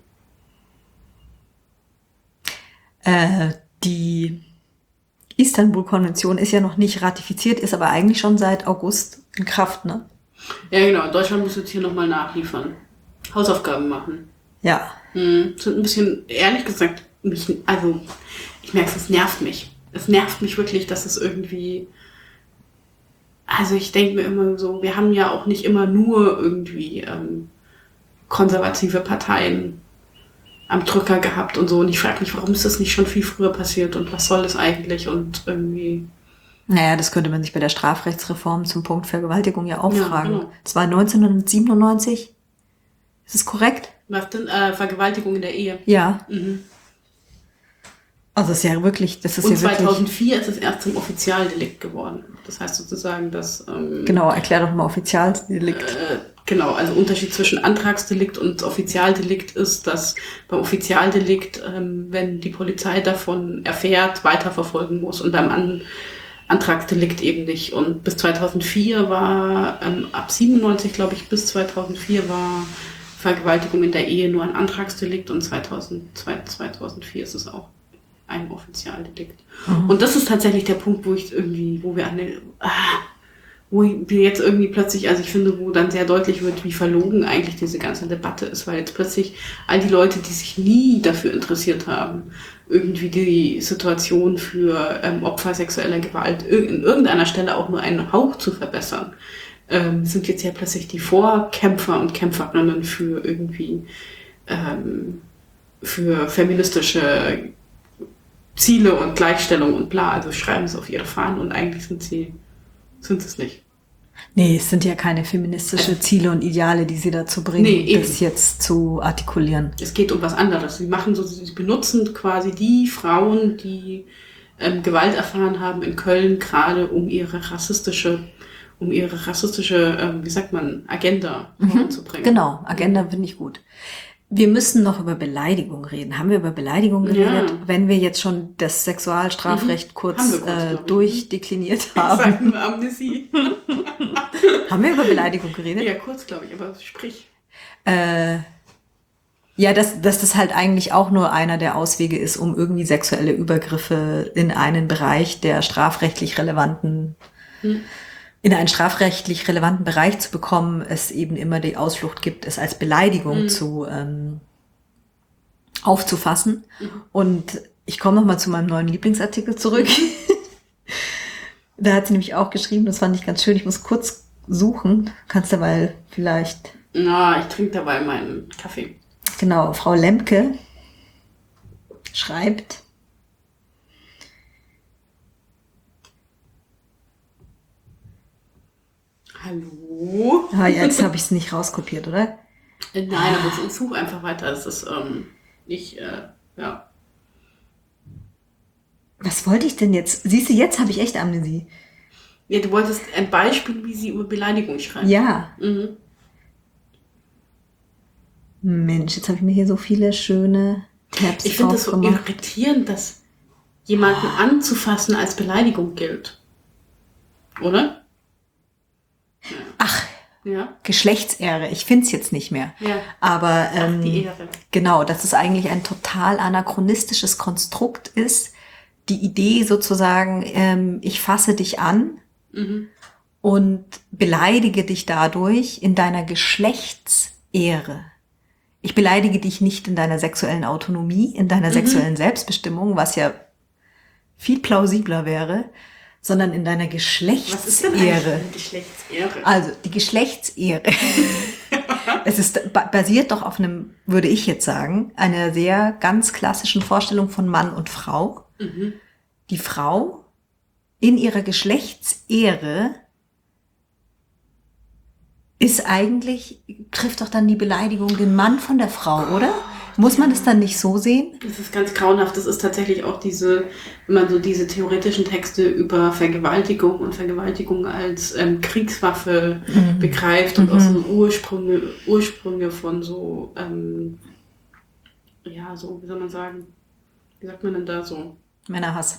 Äh, die Istanbul-Konvention ist ja noch nicht ratifiziert, ist aber eigentlich schon seit August in Kraft, ne? Ja, genau. Deutschland muss jetzt hier nochmal nachliefern. Hausaufgaben machen. Ja. Hm, sind ein bisschen, ehrlich gesagt, mich, also ich merke es, es nervt mich. Es nervt mich wirklich, dass es irgendwie, also ich denke mir immer so, wir haben ja auch nicht immer nur irgendwie ähm, konservative Parteien am Drücker gehabt und so. Und ich frage mich, warum ist das nicht schon viel früher passiert und was soll das eigentlich und irgendwie... Naja, das könnte man sich bei der Strafrechtsreform zum Punkt Vergewaltigung ja auch ja, fragen. Genau. Das war neunzehnhundertsiebenundneunzig. Ist es korrekt? Was denn? Äh, Vergewaltigung in der Ehe. Ja. Mhm. Also das ist ja wirklich... Das ist und ja zweitausendvier wirklich, ist es erst zum Offizialdelikt geworden. Das heißt sozusagen, dass... Ähm, genau, erklär doch mal Offizialdelikt. Äh, Genau, also Unterschied zwischen Antragsdelikt und Offizialdelikt ist, dass beim Offizialdelikt, ähm, wenn die Polizei davon erfährt, weiterverfolgen muss und beim An- Antragsdelikt eben nicht. Und bis zweitausendvier war, ähm, ab siebenundneunzig glaube ich, bis zweitausendvier war Vergewaltigung in der Ehe nur ein Antragsdelikt und zweitausendzwei, zweitausendvier ist es auch ein Offizialdelikt. Mhm. Und das ist tatsächlich der Punkt, wo ich irgendwie, wo wir eine... Ah, wo wir jetzt irgendwie plötzlich, also ich finde, wo dann sehr deutlich wird, wie verlogen eigentlich diese ganze Debatte ist, weil jetzt plötzlich all die Leute, die sich nie dafür interessiert haben, irgendwie die Situation für ähm, Opfer sexueller Gewalt in irgendeiner Stelle auch nur einen Hauch zu verbessern, ähm, sind jetzt ja plötzlich die Vorkämpfer und Kämpferinnen für irgendwie ähm, für feministische Ziele und Gleichstellung und bla, also schreiben es auf ihre Fahnen und eigentlich sind sie sind es nicht. Nee, es sind ja keine feministischen Ziele und Ideale, die sie dazu bringen, nee, das jetzt zu artikulieren. Es geht um was anderes. Sie machen so, sie benutzen quasi die Frauen, die ähm, Gewalt erfahren haben in Köln, gerade um ihre rassistische, um ihre rassistische, ähm, wie sagt man, Agenda mhm, voranzubringen. Genau, Agenda finde ich gut. Wir müssen noch über Beleidigung reden. Haben wir über Beleidigung geredet? Ja. Wenn wir jetzt schon das Sexualstrafrecht mhm. kurz, kurz äh, durchdekliniert haben. Ich sag nur Amnesie. Haben wir über Beleidigung geredet? Ja, kurz, glaube ich, aber sprich. Äh, ja, dass, dass das halt eigentlich auch nur einer der Auswege ist, um irgendwie sexuelle Übergriffe in einen Bereich der strafrechtlich relevanten hm. in einen strafrechtlich relevanten Bereich zu bekommen, es eben immer die Ausflucht gibt, es als Beleidigung mhm. zu ähm, aufzufassen. Mhm. Und ich komme nochmal zu meinem neuen Lieblingsartikel zurück. Da hat sie nämlich auch geschrieben, das fand ich ganz schön, ich muss kurz suchen. Kannst dabei vielleicht... Na, ich trinke dabei meinen Kaffee. Genau, Frau Lemke schreibt... Hallo? Ah, jetzt habe ich es nicht rauskopiert, oder? Nein, aber ich suche einfach weiter. Das ist, ähm, ich, äh, ja. Was wollte ich denn jetzt? Siehst du, jetzt habe ich echt Amnesie. Ja, du wolltest ein Beispiel, wie sie über Beleidigung schreibt. Ja. Mhm. Mensch, jetzt habe ich mir hier so viele schöne Tabs Ich finde das so aufgemacht. irritierend, dass jemanden anzufassen als Beleidigung gilt. Oder? Ach, Ja. Geschlechtsehre. Ich finde es jetzt nicht mehr. Ja. Aber ähm, Die Ehre. genau, dass es eigentlich ein total anachronistisches Konstrukt ist. Die Idee sozusagen, ähm, ich fasse dich an Mhm. und beleidige dich dadurch in deiner Geschlechtsehre. Ich beleidige dich nicht in deiner sexuellen Autonomie, in deiner Mhm. sexuellen Selbstbestimmung, was ja viel plausibler wäre, sondern in deiner Was ist denn eigentlich Geschlechtsehre. eine Geschlechtsehre? Also die Geschlechtsehre. Es ist ba- basiert doch auf einem, würde ich jetzt sagen, einer sehr ganz klassischen Vorstellung von Mann und Frau. Mhm. Die Frau in ihrer Geschlechtsehre ist eigentlich, trifft doch dann die Beleidigung den Mann von der Frau, oder? Muss man das dann nicht so sehen? Das ist ganz grauenhaft. Das ist tatsächlich auch diese, wenn man so diese theoretischen Texte über Vergewaltigung und Vergewaltigung als ähm, Kriegswaffe Mhm. begreift und Mhm. auch so Ursprünge, Ursprünge von so, ähm, ja, so, wie soll man sagen, wie sagt man denn da so? Männerhass.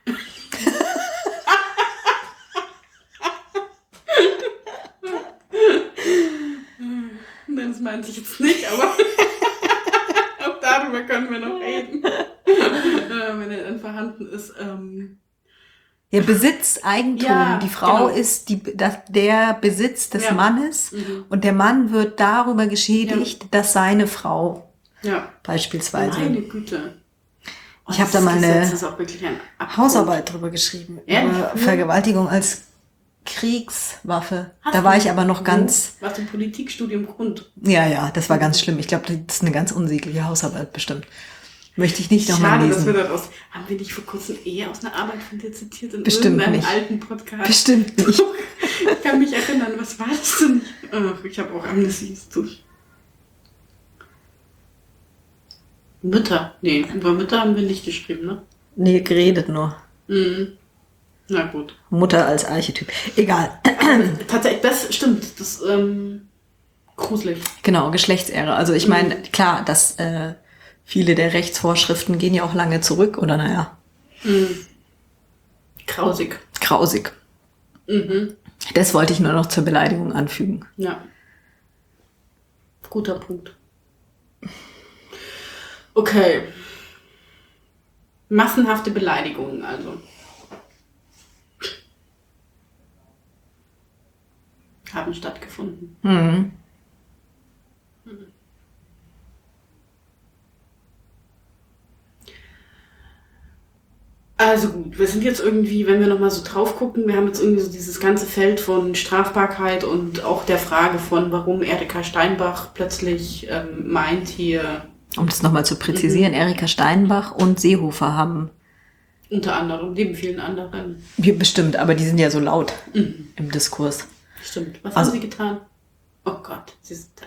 Nein, das meinte ich jetzt nicht, aber auch darüber können wir noch reden. äh, wenn er dann vorhanden ist. Ähm, Ja, Besitz, Eigentum. Ja, die Frau genau. ist die, das, der Besitz des Ja. Mannes mhm. und der Mann wird darüber geschädigt, dass seine Frau Ja, beispielsweise. meine Güte. Oh, Ich hab das da mal eine Gesetz ist auch wirklich ein Abgrund. Hausarbeit drüber geschrieben. Ehrlich? Über Ja. Vergewaltigung als Kriegswaffe. Hast da du- war ich aber noch Wo? ganz, Was im Politikstudium Grund. ja, ja, das war ganz schlimm. Ich glaube, das ist eine ganz unsägliche Hausarbeit bestimmt. Möchte ich nicht nochmal Schade, dass wir lesen. daraus. Haben wir nicht vor kurzem eher aus einer Arbeit von dir zitiert in Bestimmt irgendeinem nicht. alten Podcast? Bestimmt nicht. Ich kann mich erinnern, was war das denn? Ach, ich habe auch Amnesie. ist durch. Mütter. Nee, über Mütter haben wir nicht geschrieben, ne? Nee, geredet nur. Mhm. Na gut. Mutter als Archetyp. Egal. Tatsächlich, das stimmt. Das ist ähm, gruselig. Genau, Geschlechtsehre. Also ich meine, klar, dass äh, viele der Rechtsvorschriften gehen ja auch lange zurück, oder naja, Mhm. Grausig. grausig. Mhm. Das wollte ich nur noch zur Beleidigung anfügen. Ja. Guter Punkt. Okay. Massenhafte Beleidigungen also. Haben stattgefunden. Mhm. Also gut, wir sind jetzt irgendwie, wenn wir nochmal so drauf gucken, wir haben jetzt irgendwie so dieses ganze Feld von Strafbarkeit und auch der Frage von, warum Erika Steinbach plötzlich ähm, meint hier, Um das nochmal zu präzisieren, Erika Steinbach und Seehofer haben, unter anderem, neben vielen anderen. wir bestimmt, aber die sind ja so laut Mhm. im Diskurs. Stimmt. Was Also- haben sie getan? Oh Gott, sie sind,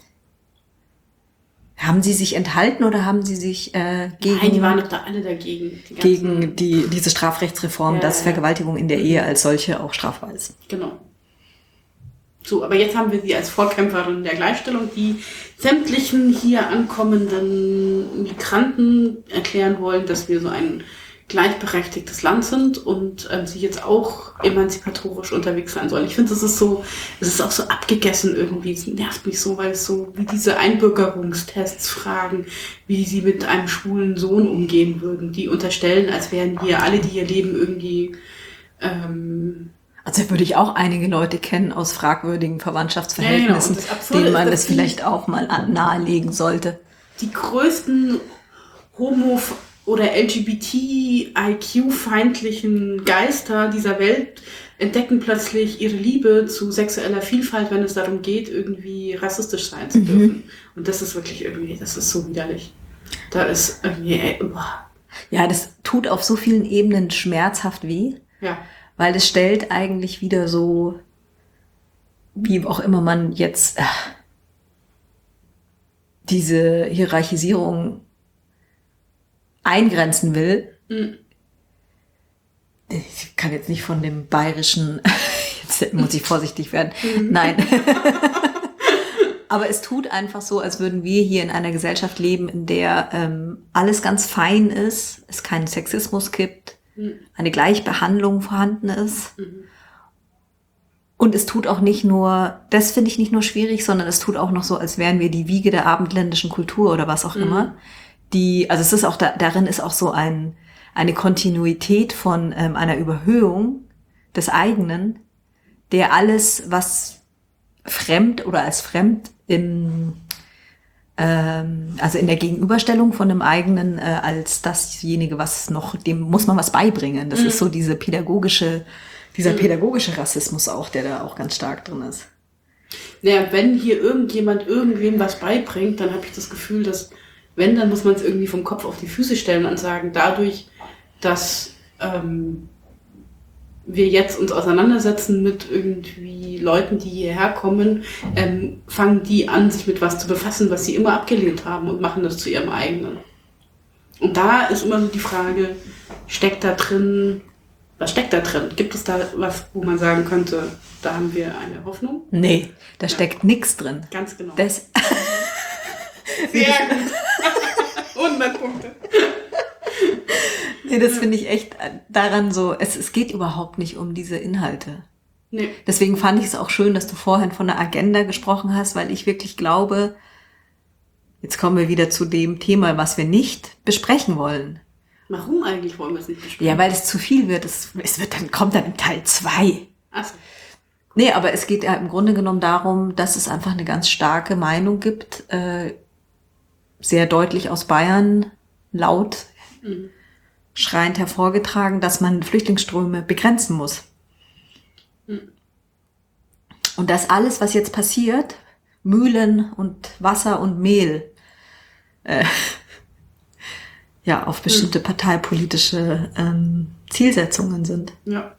Haben sie sich enthalten oder haben sie sich äh, gegen, nein, die waren doch da alle dagegen. Die ganzen- gegen die, diese Strafrechtsreform, Ja, dass ja. Vergewaltigung in der Ehe als solche auch strafbar ist? Genau. So, aber jetzt haben wir sie als Vorkämpferin der Gleichstellung, die sämtlichen hier ankommenden Migranten erklären wollen, dass wir so ein gleichberechtigtes Land sind und ähm, sie jetzt auch emanzipatorisch unterwegs sein sollen. Ich finde, das ist so, es ist auch so abgegessen irgendwie. Es nervt mich so, weil es so wie diese Einbürgerungstests fragen, wie sie mit einem schwulen Sohn umgehen würden. Die unterstellen, als wären hier alle, die hier leben, irgendwie ähm, Also würde ich auch einige Leute kennen aus fragwürdigen Verwandtschaftsverhältnissen, Ja, genau. Und das Absurde denen ist, man dass das die- vielleicht auch mal an- nahelegen sollte. die größten Homo- oder L G B T I Q-feindlichen Geister dieser Welt entdecken plötzlich ihre Liebe zu sexueller Vielfalt, wenn es darum geht, irgendwie rassistisch sein zu dürfen. Und das ist wirklich irgendwie, das ist so widerlich. Da ist irgendwie, ey, boah. Ja, das tut auf so vielen Ebenen schmerzhaft weh, Ja, weil es stellt eigentlich wieder so, wie auch immer man jetzt äh, diese Hierarchisierung eingrenzen will. Mhm. Ich kann jetzt nicht von dem bayerischen, jetzt muss ich vorsichtig werden, nein, Aber es tut einfach so, als würden wir hier in einer Gesellschaft leben, in der ähm, alles ganz fein ist, es keinen Sexismus gibt, mhm. eine Gleichbehandlung vorhanden ist. Mhm. Und es tut auch nicht nur, das finde ich nicht nur schwierig, sondern es tut auch noch so, als wären wir die Wiege der abendländischen Kultur oder was auch mhm. immer. Die, also es ist auch, da, darin ist auch so ein, eine Kontinuität von ähm, einer Überhöhung des eigenen, der alles, was fremd oder als fremd im, ähm, also in der Gegenüberstellung von dem eigenen äh, als dasjenige, was noch, dem muss man was beibringen. Das mhm. ist so diese pädagogische, dieser mhm. pädagogische Rassismus auch, der da auch ganz stark drin ist. Naja, wenn hier irgendjemand irgendwem was beibringt, dann habe ich das Gefühl, dass, wenn, dann muss man es irgendwie vom Kopf auf die Füße stellen und sagen, dadurch, dass ähm, wir jetzt uns auseinandersetzen mit irgendwie Leuten, die hierher kommen, ähm, fangen die an, sich mit was zu befassen, was sie immer abgelehnt haben und machen das zu ihrem eigenen. Und da ist immer so die Frage, steckt da drin, was steckt da drin? Gibt es da was, wo man sagen könnte, da haben wir eine Hoffnung? Nee, da ja. steckt nichts drin. Ganz genau. Das Sehr gut. hundert Punkte. Nee, das finde ich echt daran so, es, es geht überhaupt nicht um diese Inhalte. Nee. Deswegen fand ich es auch schön, dass du vorhin von der Agenda gesprochen hast, weil ich wirklich glaube, jetzt kommen wir wieder zu dem Thema, was wir nicht besprechen wollen. Warum eigentlich wollen wir es nicht besprechen? Ja, weil es zu viel wird. Es, es wird dann, kommt dann im Teil zwei. Ach so. Nee, aber es geht ja im Grunde genommen darum, dass es einfach eine ganz starke Meinung gibt, äh, sehr deutlich aus Bayern, laut, mhm. schreiend hervorgetragen, dass man Flüchtlingsströme begrenzen muss. Mhm. Und dass alles, was jetzt passiert, Mühlen und Wasser und Mehl, äh, ja, auf bestimmte mhm. parteipolitische ähm, Zielsetzungen sind. Ja.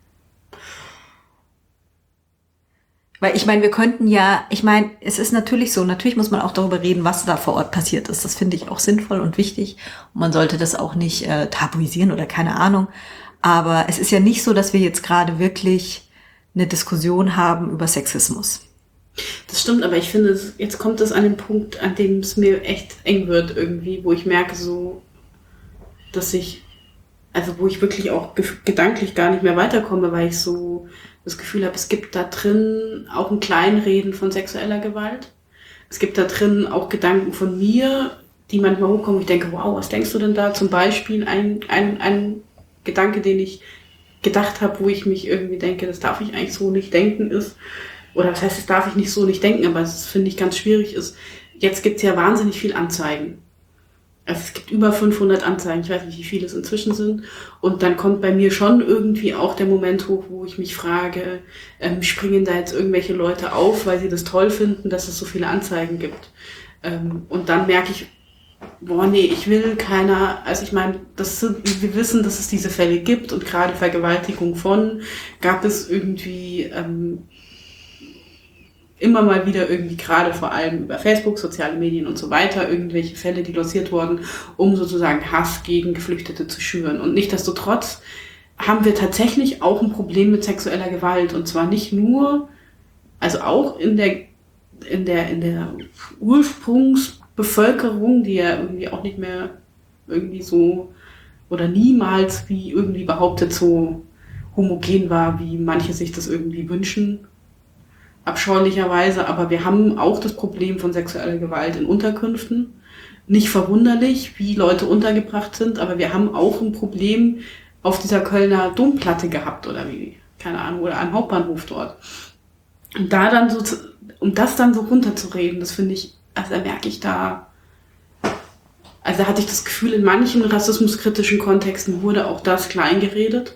Weil ich meine, wir könnten ja, ich meine, es ist natürlich so, natürlich muss man auch darüber reden, was da vor Ort passiert ist. Das finde ich auch sinnvoll und wichtig. Und man sollte das auch nicht äh, tabuisieren oder keine Ahnung. Aber es ist ja nicht so, dass wir jetzt gerade wirklich eine Diskussion haben über Sexismus. Das stimmt, aber ich finde, jetzt kommt es an den Punkt, an dem es mir echt eng wird irgendwie, wo ich merke so, dass ich, also wo ich wirklich auch ge- gedanklich gar nicht mehr weiterkomme, weil ich so das Gefühl habe, es gibt da drin auch ein Kleinreden von sexueller Gewalt. Es gibt da drin auch Gedanken von mir, die manchmal hochkommen, wo ich denke, wow, was denkst du denn da? Zum Beispiel ein, ein, ein Gedanke, den ich gedacht habe, wo ich mich irgendwie denke, das darf ich eigentlich so nicht denken, ist, oder was heißt, das darf ich nicht so nicht denken, aber das finde ich ganz schwierig ist, jetzt gibt es ja wahnsinnig viel Anzeigen. Also es gibt über fünfhundert Anzeigen, ich weiß nicht, wie viele es inzwischen sind. Und dann kommt bei mir schon irgendwie auch der Moment hoch, wo ich mich frage, ähm, springen da jetzt irgendwelche Leute auf, weil sie das toll finden, dass es so viele Anzeigen gibt. Ähm, und dann merke ich, boah, nee, ich will keiner, also ich meine, das sind, wir wissen, dass es diese Fälle gibt und gerade Vergewaltigung von, gab es irgendwie ähm, immer mal wieder irgendwie, gerade vor allem über Facebook, soziale Medien und so weiter, irgendwelche Fälle, die lanciert wurden, um sozusagen Hass gegen Geflüchtete zu schüren. Und nichtsdestotrotz haben wir tatsächlich auch ein Problem mit sexueller Gewalt. Und zwar nicht nur, also auch in der, in der, in der Ursprungsbevölkerung, die ja irgendwie auch nicht mehr irgendwie so oder niemals wie irgendwie behauptet so homogen war, wie manche sich das irgendwie wünschen. Abscheulicherweise, aber wir haben auch das Problem von sexueller Gewalt in Unterkünften. Nicht verwunderlich, wie Leute untergebracht sind, aber wir haben auch ein Problem auf dieser Kölner Domplatte gehabt oder wie, keine Ahnung, oder am Hauptbahnhof dort. Und da dann so, zu, um das dann so runterzureden, das finde ich, also da merke ich da, also da hatte ich das Gefühl, in manchen rassismuskritischen Kontexten wurde auch das kleingeredet.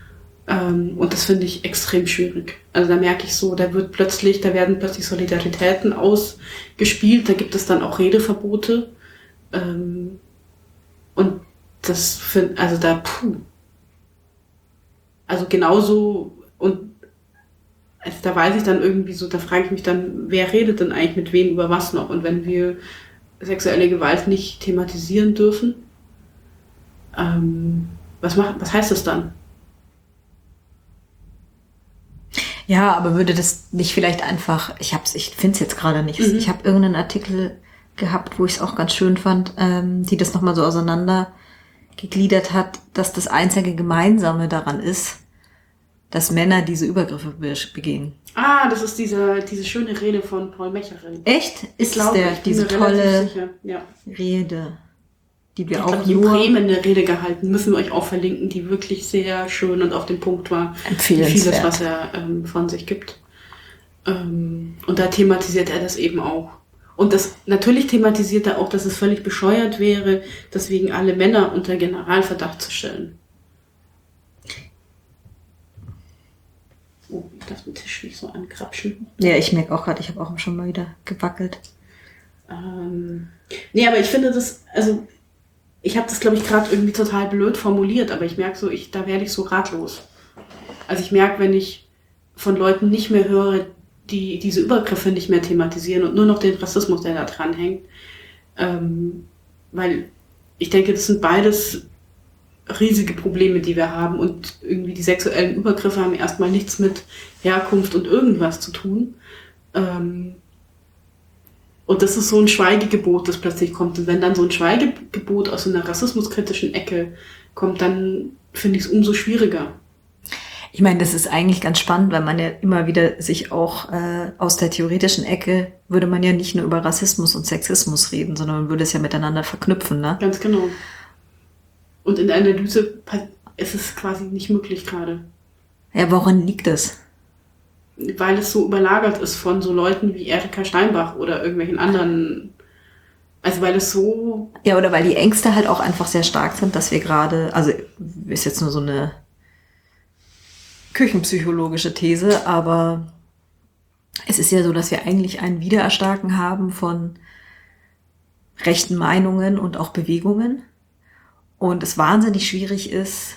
Und das finde ich extrem schwierig. Also da merke ich so, da wird plötzlich, da werden plötzlich Solidaritäten ausgespielt, da gibt es dann auch Redeverbote. Und das finde, also da, puh. Also genauso, und also da weiß ich dann irgendwie so, da frage ich mich dann, wer redet denn eigentlich mit wem über was noch? Und wenn wir sexuelle Gewalt nicht thematisieren dürfen, ähm, was macht, was heißt das dann? Ja, aber würde das nicht vielleicht einfach, ich hab's, ich finde es jetzt gerade nicht. Mhm. Ich habe irgendeinen Artikel gehabt, wo ich es auch ganz schön fand, ähm, die das nochmal so auseinander gegliedert hat, dass das einzige Gemeinsame daran ist, dass Männer diese Übergriffe begehen. Ah, das ist diese, diese schöne Rede von Paul Mecherin. Echt? Ist glaube, der, diese tolle ja. Rede, die wir ich auch glaub, nur... Ich habe in Bremen eine Rede gehalten, müssen wir euch auch verlinken, die wirklich sehr schön und auf den Punkt war. Empfehlenswert. Vieles, was er ähm, von sich gibt. Ähm, und da thematisiert er das eben auch. Und das natürlich thematisiert er auch, dass es völlig bescheuert wäre, deswegen alle Männer unter Generalverdacht zu stellen. Oh, ich darf den Tisch nicht so ankrapschen. Ja, ich merke auch gerade, ich habe auch schon mal wieder gewackelt. Ähm, nee, aber ich finde das, also ich habe das, glaube ich, gerade irgendwie total blöd formuliert, aber ich merke so, ich, da werde ich so ratlos. Also ich merke, wenn ich von Leuten nicht mehr höre, die diese Übergriffe nicht mehr thematisieren und nur noch den Rassismus, der da dran hängt. Ähm, weil ich denke, das sind beides riesige Probleme, die wir haben, und irgendwie die sexuellen Übergriffe haben erstmal nichts mit Herkunft und irgendwas zu tun. Ähm, und das ist so ein Schweigegebot, das plötzlich kommt. Und wenn dann so ein Schweigegebot aus so einer rassismuskritischen Ecke kommt, dann finde ich es umso schwieriger. Ich meine, das ist eigentlich ganz spannend, weil man ja immer wieder sich auch äh, aus der theoretischen Ecke würde man ja nicht nur über Rassismus und Sexismus reden, sondern man würde es ja miteinander verknüpfen, ne? Ganz genau. Und in der Analyse ist es quasi nicht möglich gerade. Ja, woran liegt das? Weil es so überlagert ist von so Leuten wie Erika Steinbach oder irgendwelchen anderen. Also weil es so... Ja, oder weil die Ängste halt auch einfach sehr stark sind, dass wir gerade, also ist jetzt nur so eine küchenpsychologische These, aber es ist ja so, dass wir eigentlich ein Wiedererstarken haben von rechten Meinungen und auch Bewegungen. Und es wahnsinnig schwierig ist,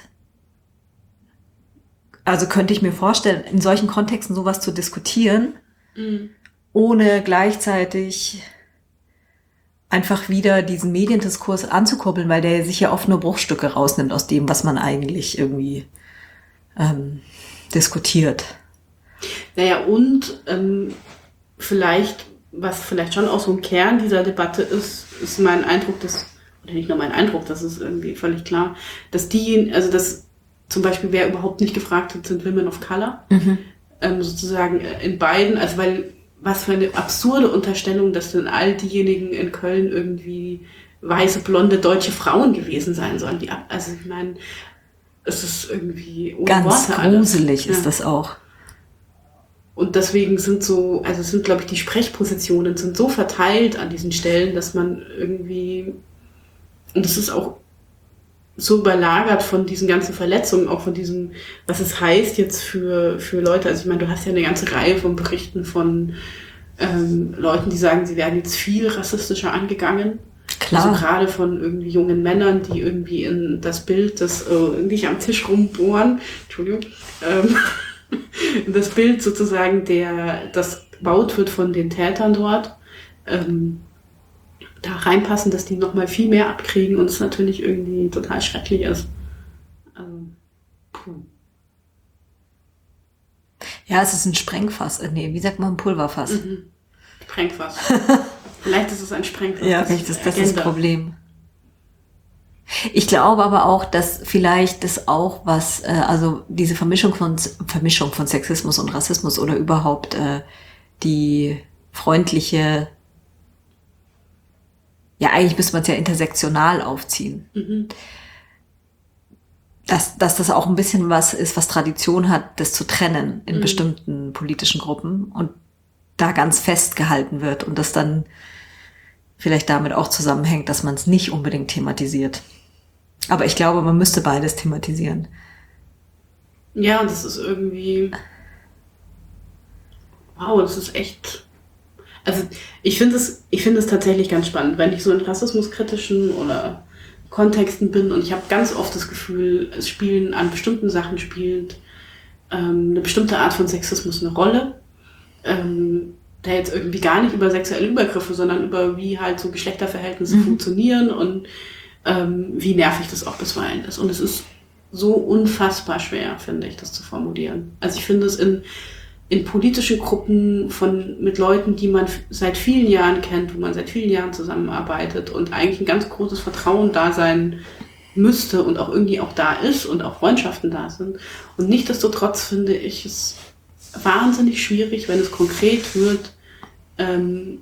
also könnte ich mir vorstellen, in solchen Kontexten sowas zu diskutieren, mhm. ohne gleichzeitig einfach wieder diesen Mediendiskurs anzukurbeln, weil der sich ja oft nur Bruchstücke rausnimmt aus dem, was man eigentlich irgendwie ähm, diskutiert. Naja, und ähm, vielleicht, was vielleicht schon auch so ein Kern dieser Debatte ist, ist mein Eindruck, dass oder nicht nur mein Eindruck, das ist irgendwie völlig klar, dass die, also dass zum Beispiel, wer überhaupt nicht gefragt wird, sind Women of Color, mhm. ähm, sozusagen in beiden, also weil, was für eine absurde Unterstellung, dass dann all diejenigen in Köln irgendwie weiße, blonde, deutsche Frauen gewesen sein sollen, die, also ich meine, es ist irgendwie ohne ganz Worte gruselig alles. Ist ja. Das auch. Und deswegen sind so, also sind, glaube ich, die Sprechpositionen sind so verteilt an diesen Stellen, dass man irgendwie, und es ist auch so überlagert von diesen ganzen Verletzungen, auch von diesem, was es heißt jetzt für, für Leute. Also ich meine, du hast ja eine ganze Reihe von Berichten von ähm, Leuten, die sagen, sie werden jetzt viel rassistischer angegangen. Klar. Also gerade von irgendwie jungen Männern, die irgendwie in das Bild, das äh, irgendwie am Tisch rumbohren, Entschuldigung, ähm, das Bild sozusagen, der, das gebaut wird von den Tätern dort, ähm, da reinpassen, dass die nochmal viel mehr abkriegen und es natürlich irgendwie total schrecklich ist. Also, puh. Ja, es ist ein Sprengfass. Nee, wie sagt man, ein Pulverfass? Mhm. Sprengfass. Vielleicht ist es ein Sprengfass. Ja, vielleicht ist das das Problem. Ich glaube aber auch, dass vielleicht das auch was, äh, also diese Vermischung von Vermischung von Sexismus und Rassismus oder überhaupt äh, die freundliche, ja, eigentlich müsste man es ja intersektional aufziehen. Mhm. Dass, dass das auch ein bisschen was ist, was Tradition hat, das zu trennen in mhm. bestimmten politischen Gruppen und da ganz festgehalten wird und das dann vielleicht damit auch zusammenhängt, dass man es nicht unbedingt thematisiert. Aber ich glaube, man müsste beides thematisieren. Ja, das ist irgendwie, wow, das ist echt, also ich finde es, ich finde es tatsächlich ganz spannend, wenn ich so in rassismuskritischen oder Kontexten bin und ich habe ganz oft das Gefühl, es spielen an bestimmten Sachen spielt ähm, eine bestimmte Art von Sexismus eine Rolle, ähm, der jetzt irgendwie gar nicht über sexuelle Übergriffe, sondern über wie halt so Geschlechterverhältnisse mhm. funktionieren und ähm, wie nervig das auch bisweilen ist. Und es ist so unfassbar schwer, finde ich, das zu formulieren. Also ich finde es in in politischen Gruppen von mit Leuten, die man seit vielen Jahren kennt, wo man seit vielen Jahren zusammenarbeitet und eigentlich ein ganz großes Vertrauen da sein müsste und auch irgendwie auch da ist und auch Freundschaften da sind. Und nichtsdestotrotz finde ich es wahnsinnig schwierig, wenn es konkret wird, ähm,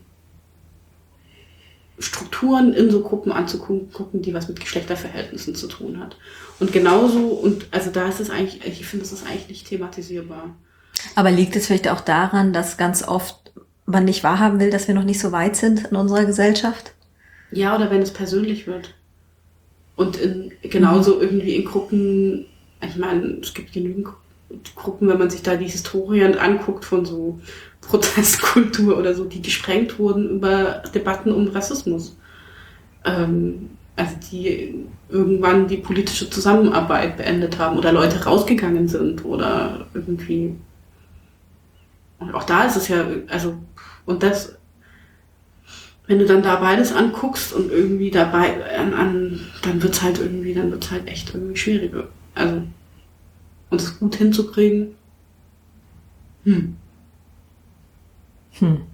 Strukturen in so Gruppen anzugucken, die was mit Geschlechterverhältnissen zu tun hat. Und genauso, und also da ist es eigentlich, ich finde, das ist eigentlich nicht thematisierbar. Aber liegt es vielleicht auch daran, dass ganz oft man nicht wahrhaben will, dass wir noch nicht so weit sind in unserer Gesellschaft? Ja, oder wenn es persönlich wird. Und in, genauso mhm. irgendwie in Gruppen, ich meine, es gibt genügend Gruppen, wenn man sich da die Historien anguckt von so Protestkultur oder so, die gesprengt wurden über Debatten um Rassismus. Ähm, also die irgendwann die politische Zusammenarbeit beendet haben oder Leute rausgegangen sind oder irgendwie. Und auch da ist es ja, also, und das, wenn du dann da beides anguckst und irgendwie dabei an, an dann wird's halt irgendwie, dann wird's halt echt irgendwie schwieriger. Also, und es gut hinzukriegen. Hm. Hm.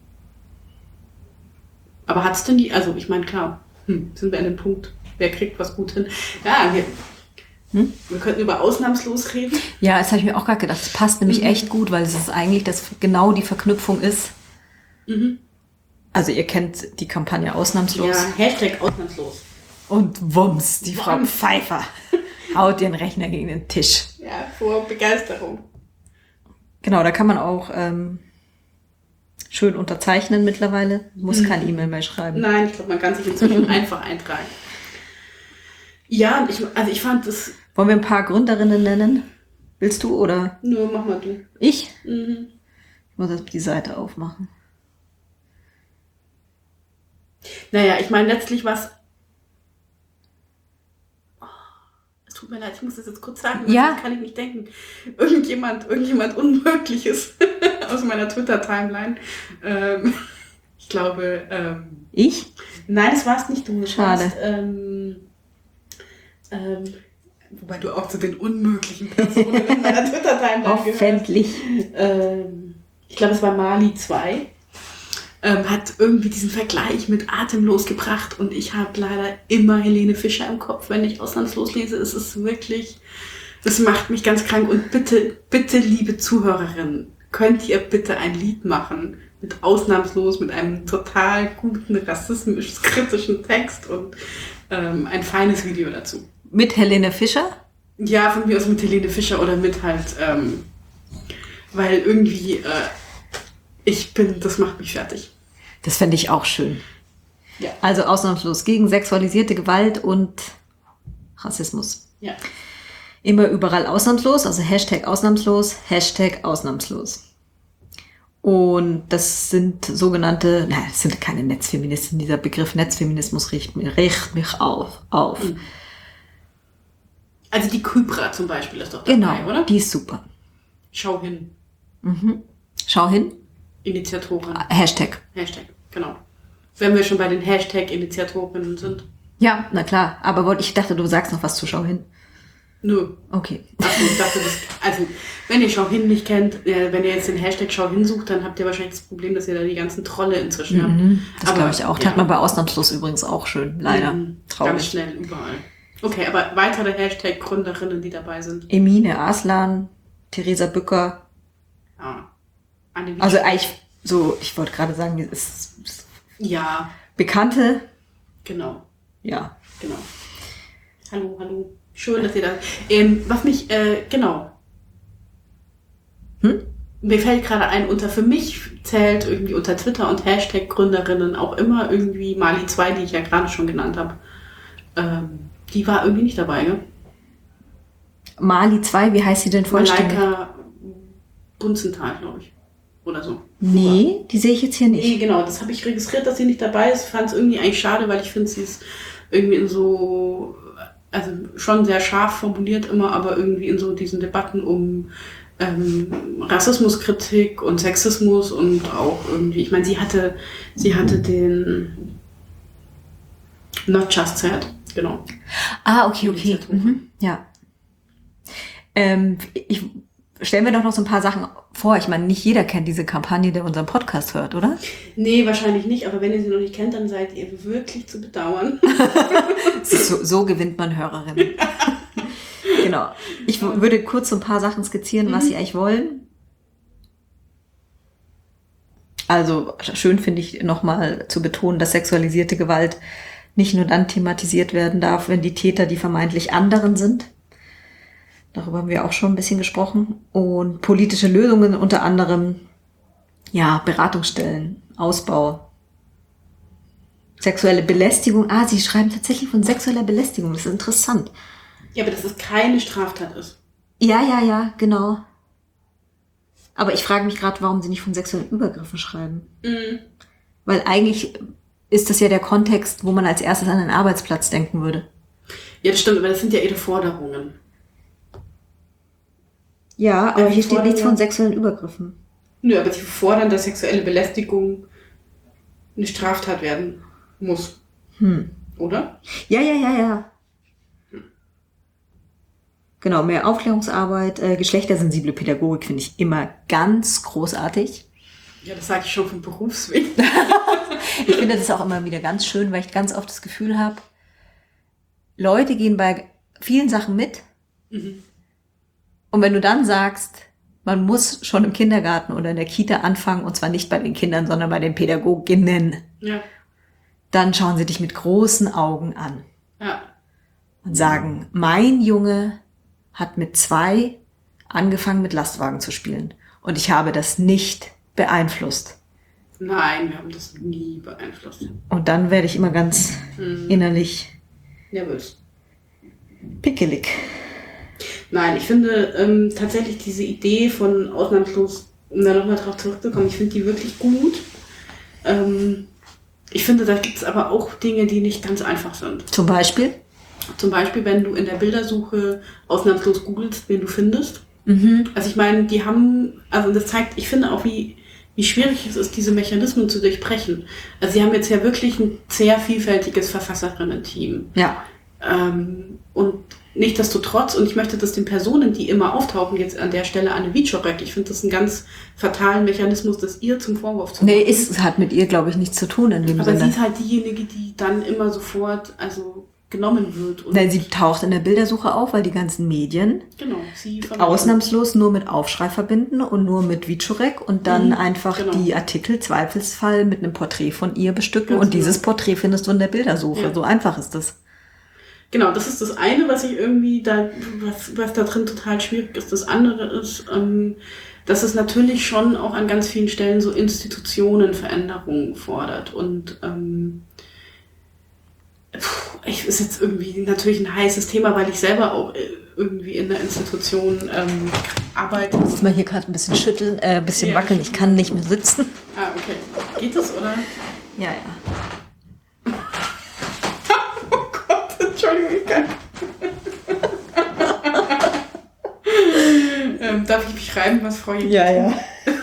Aber hat's denn die, also ich meine, klar, hm, sind wir an dem Punkt, wer kriegt was gut hin? Ja, wir, hm? wir könnten über ausnahmslos reden. Ja, das habe ich mir auch gerade gedacht. Das passt nämlich mhm. echt gut, weil es ist eigentlich, dass genau die Verknüpfung ist. Mhm. Also ihr kennt die Kampagne Ausnahmslos. Ja, Hashtag Ausnahmslos. Und wumms, die Wumms. Frau Pfeiffer haut den Rechner gegen den Tisch. Ja, vor Begeisterung. Genau, da kann man auch ähm, schön unterzeichnen mittlerweile. Muss mhm. kein E-Mail mehr schreiben. Nein, ich glaube, man kann sich inzwischen einfach eintragen. Ja, ich, also ich fand das... Wollen wir ein paar Gründerinnen nennen? Willst du oder? Nur, mach mal du. Ich? Mhm. Ich muss jetzt die Seite aufmachen. Naja, ich meine, letztlich was... Oh, es tut mir leid, ich muss das jetzt kurz sagen, ja. Das kann ich nicht denken. Irgendjemand, irgendjemand Unmögliches aus meiner Twitter-Timeline. Ähm, ich glaube... Ähm, ich? Nein, das war's nicht du. Schade. Warst, ähm, ähm, wobei du auch zu den unmöglichen Personen in meiner Twitter-Timeline gehörst. Hoffentlich. Ähm, ich glaube, es war Mali zwei. Ähm, hat irgendwie diesen Vergleich mit Atemlos gebracht und ich habe leider immer Helene Fischer im Kopf, wenn ich Ausnahmslos lese. Es ist wirklich, das macht mich ganz krank. Und bitte, bitte, liebe Zuhörerinnen, könnt ihr bitte ein Lied machen mit Ausnahmslos, mit einem total guten, rassismisch-kritischen Text und ähm, ein feines Video dazu. Mit Helene Fischer? Ja, von mir aus mit Helene Fischer oder mit halt, ähm, weil irgendwie, äh, ich bin, das macht mich fertig. Das fände ich auch schön. Ja. Also ausnahmslos gegen sexualisierte Gewalt und Rassismus. Ja. Immer überall ausnahmslos, also Hashtag ausnahmslos, Hashtag ausnahmslos. Und das sind sogenannte, nein, das sind keine Netzfeministen, dieser Begriff Netzfeminismus riecht mir, riecht mich auf. auf. Also die Kybra zum Beispiel ist doch dabei, genau, oder? Die ist super. Schau hin. Mhm. Schau hin. Initiatorin. Hashtag. Hashtag, genau. Wenn wir schon bei den Hashtag-Initiatorinnen sind. Ja, na klar. Aber ich dachte, du sagst noch was zu Schau hin. Nö. Okay. Also, ich dachte, das, also wenn ihr Schau hin nicht kennt, äh, wenn ihr jetzt den Hashtag Schau hin sucht, dann habt ihr wahrscheinlich das Problem, dass ihr da die ganzen Trolle inzwischen mhm, habt. Das glaube ich auch. Das ja. hat man bei Ausnahmslos übrigens auch schön. Leider. Mhm, Traurig. Ganz schnell überall. Okay, aber weitere Hashtag-Gründerinnen, die dabei sind. Emine Aslan, Theresa Bücker. Ah. Anne Also eigentlich so, ich wollte gerade sagen, es ist ja. Bekannte. Genau. Ja. Genau. Hallo, hallo. Schön, dass ihr da... Ähm, was mich, äh, genau. Hm? Mir fällt gerade ein, unter für mich zählt irgendwie unter Twitter und Hashtag-Gründerinnen auch immer irgendwie Mali zwei, die ich ja gerade schon genannt habe. Ähm, die war irgendwie nicht dabei, ne? Mali zwei, wie heißt sie denn vollständig? Malaika Bunzenthal, glaube ich. Oder so. Nee, Oder? Die sehe ich jetzt hier nicht. Nee, genau. Das habe ich registriert, dass sie nicht dabei ist. Fand es irgendwie eigentlich schade, weil ich finde, sie ist irgendwie in so... Also schon sehr scharf formuliert immer, aber irgendwie in so diesen Debatten um ähm, Rassismuskritik und Sexismus und auch irgendwie, ich meine, sie hatte, sie hatte den Not Just Said, genau. Ah, okay, okay. Mhm. Ja. Ähm, ich stellen wir doch noch so ein paar Sachen vor. Ich meine, nicht jeder kennt diese Kampagne, der unseren Podcast hört, oder? Nee, wahrscheinlich nicht. Aber wenn ihr sie noch nicht kennt, dann seid ihr wirklich zu bedauern. so, so gewinnt man Hörerinnen. Genau. Ich w- würde kurz so ein paar Sachen skizzieren, mhm. was sie eigentlich wollen. Also schön finde ich nochmal zu betonen, dass sexualisierte Gewalt nicht nur dann thematisiert werden darf, wenn die Täter die vermeintlich anderen sind. Darüber haben wir auch schon ein bisschen gesprochen. Und politische Lösungen unter anderem, ja, Beratungsstellen, Ausbau, sexuelle Belästigung. Ah, sie schreiben tatsächlich von sexueller Belästigung. Das ist interessant. Ja, aber dass es keine Straftat ist. Ja, ja, ja, genau. Aber ich frage mich gerade, warum sie nicht von sexuellen Übergriffen schreiben. Mhm. Weil eigentlich ist das ja der Kontext, wo man als erstes an einen Arbeitsplatz denken würde. Ja, das stimmt, aber das sind ja ihre Forderungen. Ja, aber, aber hier steht nichts von sexuellen Übergriffen. Nö, aber sie fordern, dass sexuelle Belästigung eine Straftat werden muss. Hm. Oder? Ja, ja, ja, ja. Genau, mehr Aufklärungsarbeit, äh, geschlechtersensible Pädagogik finde ich immer ganz großartig. Ja, das sage ich schon vom Berufsweg. Ich finde das auch immer wieder ganz schön, weil ich ganz oft das Gefühl habe, Leute gehen bei vielen Sachen mit. Mhm. Und wenn du dann sagst, man muss schon im Kindergarten oder in der Kita anfangen, und zwar nicht bei den Kindern, sondern bei den Pädagoginnen, ja. Dann schauen sie dich mit großen Augen an. Ja. Und sagen, mein Junge hat mit zwei angefangen, mit Lastwagen zu spielen. Und ich habe das nicht beeinflusst. Nein, wir haben das nie beeinflusst. Und dann werde ich immer ganz mhm. innerlich nervös. Pickelig. Nein, ich finde ähm, tatsächlich diese Idee von ausnahmslos, um da nochmal drauf zurückzukommen, ich finde die wirklich gut. Ähm, ich finde, da gibt es aber auch Dinge, die nicht ganz einfach sind. Zum Beispiel? Zum Beispiel, wenn du in der Bildersuche ausnahmslos googelst, wen du findest. Mhm. Also ich meine, die haben, also das zeigt, ich finde auch, wie, wie schwierig es ist, diese Mechanismen zu durchbrechen. Also sie haben jetzt ja wirklich ein sehr vielfältiges Verfasserinnen-Team. Ja. Ähm, und nichtsdestotrotz, und ich möchte das den Personen, die immer auftauchen, jetzt an der Stelle Anne Wieczorek, ich finde das einen ganz fatalen Mechanismus, das ihr zum Vorwurf zu machen. Nee, es hat mit ihr, glaube ich, nichts zu tun in dem Aber Sinne. sie ist halt diejenige, die dann immer sofort, also genommen wird. Und Nein, sie taucht in der Bildersuche auf, weil die ganzen Medien genau, sie ausnahmslos nur mit Aufschrei verbinden und nur mit Wieczorek und dann mhm, einfach genau. die Artikel Zweifelsfall mit einem Porträt von ihr bestücken. Ganz und genau. Dieses Porträt findest du in der Bildersuche. Ja. So einfach ist das. Genau, das ist das eine, was ich irgendwie da, was, was da drin total schwierig ist. Das andere ist, ähm, dass es natürlich schon auch an ganz vielen Stellen so Institutionenveränderungen fordert. Und ähm, ich ist jetzt irgendwie natürlich ein heißes Thema, weil ich selber auch irgendwie in der Institution ähm, arbeite. Ich muss mal hier gerade ein bisschen schütteln, äh, ein bisschen ja, wackeln. Ich kann nicht mehr sitzen. Ah, okay. Geht das, oder? Ja, ja. Oh Gott, Entschuldigung, ich kann. ähm, darf ich mich reiben, was Frau Ja, ja.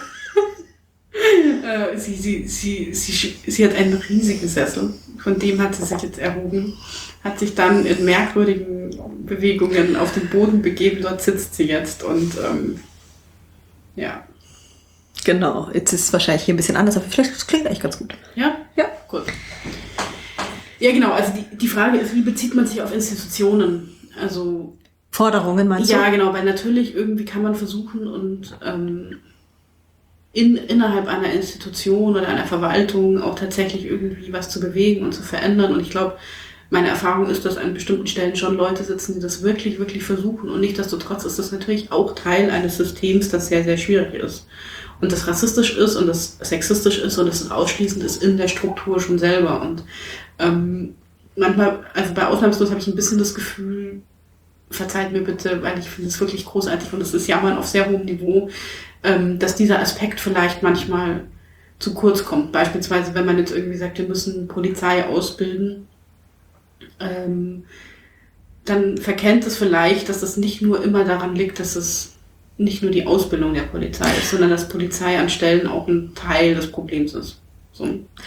äh, sie, sie, sie, sie, sie hat einen riesigen Sessel. Von dem hat sie sich jetzt erhoben, hat sich dann in merkwürdigen Bewegungen auf den Boden begeben, dort sitzt sie jetzt und ähm, ja. Genau, jetzt ist es wahrscheinlich hier ein bisschen anders, aber vielleicht das klingt eigentlich ganz gut. Ja? Ja, gut. Ja, genau, also die, die Frage ist, wie bezieht man sich auf Institutionen? Also Forderungen meinst du? Ja, genau, weil natürlich irgendwie kann man versuchen und ähm, in, innerhalb einer Institution oder einer Verwaltung auch tatsächlich irgendwie was zu bewegen und zu verändern. Und ich glaube, meine Erfahrung ist, dass an bestimmten Stellen schon Leute sitzen, die das wirklich, wirklich versuchen. Und nichtsdestotrotz ist das natürlich auch Teil eines Systems, das sehr, sehr schwierig ist. Und das rassistisch ist und das sexistisch ist und das ausschließend ist in der Struktur schon selber. Und ähm, manchmal, also bei Ausnahmslos habe ich ein bisschen das Gefühl, verzeiht mir bitte, weil ich finde es wirklich großartig und es ist Jammern auf sehr hohem Niveau, ähm, dass dieser Aspekt vielleicht manchmal zu kurz kommt. Beispielsweise, wenn man jetzt irgendwie sagt, wir müssen Polizei ausbilden, ähm, dann verkennt es vielleicht, dass es nicht nur immer daran liegt, dass es nicht nur die Ausbildung der Polizei ist, sondern dass Polizei an Stellen auch ein Teil des Problems ist. So.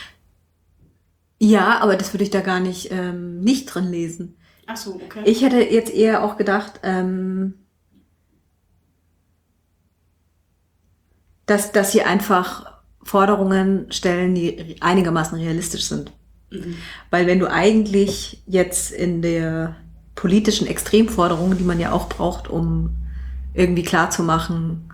Ja, aber das würde ich da gar nicht, ähm, nicht drin lesen. Ach so, okay. Ich hätte jetzt eher auch gedacht, ähm, dass, dass sie einfach Forderungen stellen, die einigermaßen realistisch sind. Mhm. Weil wenn du eigentlich jetzt in der politischen Extremforderung, die man ja auch braucht, um irgendwie klarzumachen,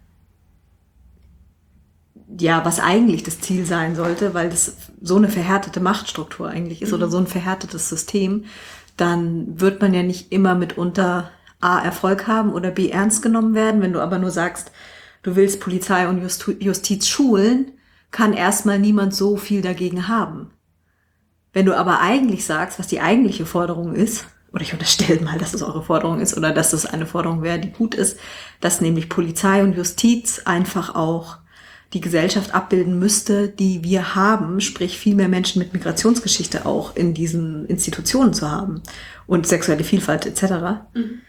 ja, was eigentlich das Ziel sein sollte, weil das so eine verhärtete Machtstruktur eigentlich ist, mhm. oder so ein verhärtetes System, dann wird man ja nicht immer mitunter A, Erfolg haben oder B, ernst genommen werden. Wenn du aber nur sagst, du willst Polizei und Justiz schulen, kann erstmal niemand so viel dagegen haben. Wenn du aber eigentlich sagst, was die eigentliche Forderung ist, oder ich unterstelle mal, dass es eure Forderung ist oder dass es eine Forderung wäre, die gut ist, dass nämlich Polizei und Justiz einfach auch die Gesellschaft abbilden müsste, die wir haben, sprich viel mehr Menschen mit Migrationsgeschichte auch in diesen Institutionen zu haben und sexuelle Vielfalt et cetera. Mhm.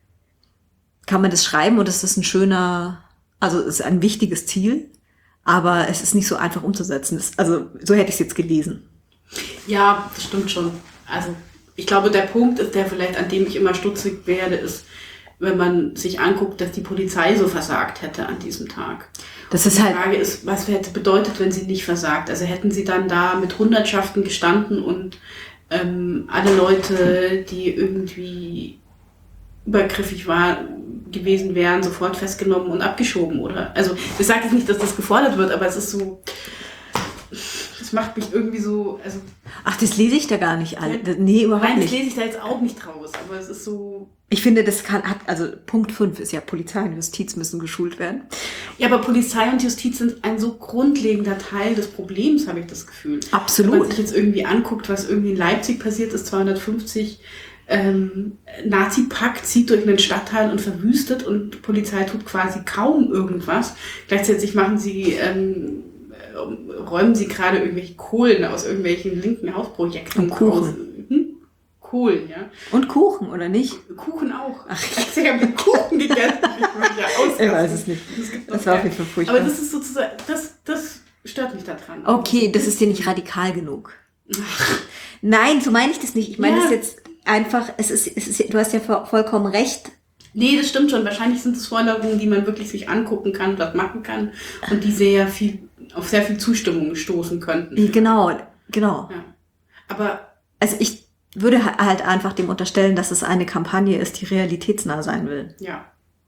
Kann man das schreiben und es ist ein schöner, also es ist ein wichtiges Ziel, aber es ist nicht so einfach umzusetzen. Das, also so hätte ich es jetzt gelesen. Ja, das stimmt schon. Also ich glaube, der Punkt ist, der vielleicht, an dem ich immer stutzig werde, ist, wenn man sich anguckt, dass die Polizei so versagt hätte an diesem Tag. Das ist die halt. Die Frage ist, was hätte bedeutet, wenn sie nicht versagt? Also hätten sie dann da mit Hundertschaften gestanden und ähm, alle Leute, die irgendwie übergriffig war, gewesen wären, sofort festgenommen und abgeschoben, oder? Also ich sage jetzt nicht, dass das gefordert wird, aber es ist so, das macht mich irgendwie so, also... Ach, das lese ich da gar nicht alle. Nee, überhaupt nein, nicht. Nein, das lese ich da jetzt auch nicht raus, aber es ist so... Ich finde, das kann, hat, also Punkt fünf ist ja, Polizei und Justiz müssen geschult werden. Ja, aber Polizei und Justiz sind ein so grundlegender Teil des Problems, habe ich das Gefühl. Absolut. Wenn man sich jetzt irgendwie anguckt, was irgendwie in Leipzig passiert ist, zweihundertfünfzig ähm, Nazi-Pakt zieht durch einen Stadtteil und verwüstet und Polizei tut quasi kaum irgendwas. Gleichzeitig machen sie... Ähm, räumen sie gerade irgendwelche Kohlen aus irgendwelchen linken Hausprojekten. Und Kuchen. Aus. Hm? Kohlen, ja. Und Kuchen, oder nicht? Kuchen auch. Ach, ich habe den Kuchen gegessen. Ich, ich weiß es nicht. Das, das war auf jeden Fall furchtbar. Aber das ist sozusagen, das, das stört mich daran. Okay, das ist dir nicht radikal genug. Nein, so meine ich das nicht. Ich meine ja. das jetzt einfach, es ist, es ist, du hast ja vollkommen recht. Nee, das stimmt schon. Wahrscheinlich sind es Forderungen, die man wirklich sich angucken kann, was machen kann und die sehr viel, auf sehr viel Zustimmung stoßen könnten. Genau, genau. Ja. Aber also ich würde halt einfach dem unterstellen, dass es eine Kampagne ist, die realitätsnah sein will. Ja.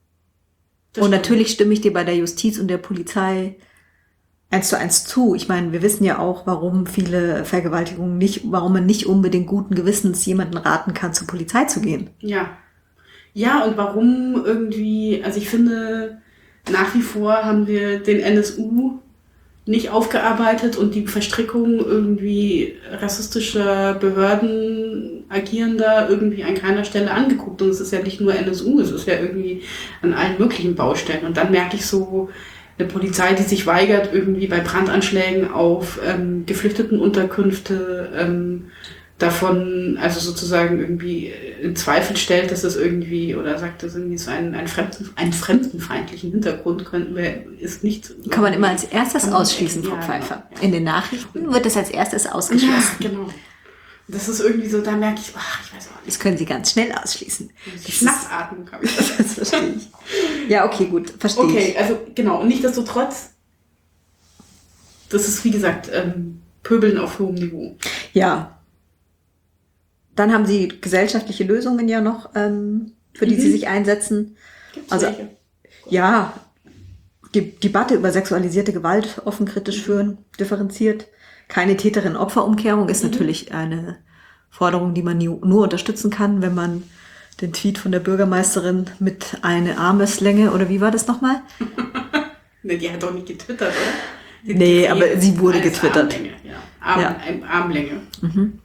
Und natürlich stimme ich dir bei der Justiz und der Polizei eins zu eins zu. Ich meine, wir wissen ja auch, warum viele Vergewaltigungen nicht, warum man nicht unbedingt guten Gewissens jemanden raten kann, zur Polizei zu gehen. Ja. Ja, und warum irgendwie, also ich finde, nach wie vor haben wir den N S U nicht aufgearbeitet und die Verstrickung irgendwie rassistischer Behörden agierender irgendwie an keiner Stelle angeguckt. Und es ist ja nicht nur N S U, es ist ja irgendwie an allen möglichen Baustellen. Und dann merke ich so eine Polizei, die sich weigert, irgendwie bei Brandanschlägen auf ähm, Geflüchtetenunterkünfte ähm, davon, also sozusagen irgendwie in Zweifel stellt, dass es irgendwie, oder sagt, das irgendwie so einen, einen, Fremden, einen fremdenfeindlichen Hintergrund könnten wir, ist nicht... Kann man immer als erstes ausschließen, Frau ja, Pfeiffer. Ja. In den Nachrichten wird das als erstes ausgeschlossen. Ja, genau. Das ist irgendwie so, da merke ich, ach, ich weiß auch nicht. Das können Sie ganz schnell ausschließen. Die Schnappatmung habe ich. Das verstehe ich. Ja, okay, gut, verstehe okay, ich. Okay, also genau, und nichtsdestotrotz, das ist wie gesagt ähm, Pöbeln auf hohem Niveau. Ja. Dann haben Sie gesellschaftliche Lösungen ja noch, ähm, für die mhm. Sie sich einsetzen. Gibt's also welche? Ja, die Debatte über sexualisierte Gewalt offen kritisch mhm. führen, differenziert. Keine Täterin-Opfer-Umkehrung ist mhm. natürlich eine Forderung, die man nie, nur unterstützen kann, wenn man den Tweet von der Bürgermeisterin mit eine Armeslänge, oder wie war das nochmal? Ne, die hat doch nicht getwittert, oder? Die nee, aber sie wurde getwittert. Armlänge, ja. Arm, ja. Armlänge. Mhm.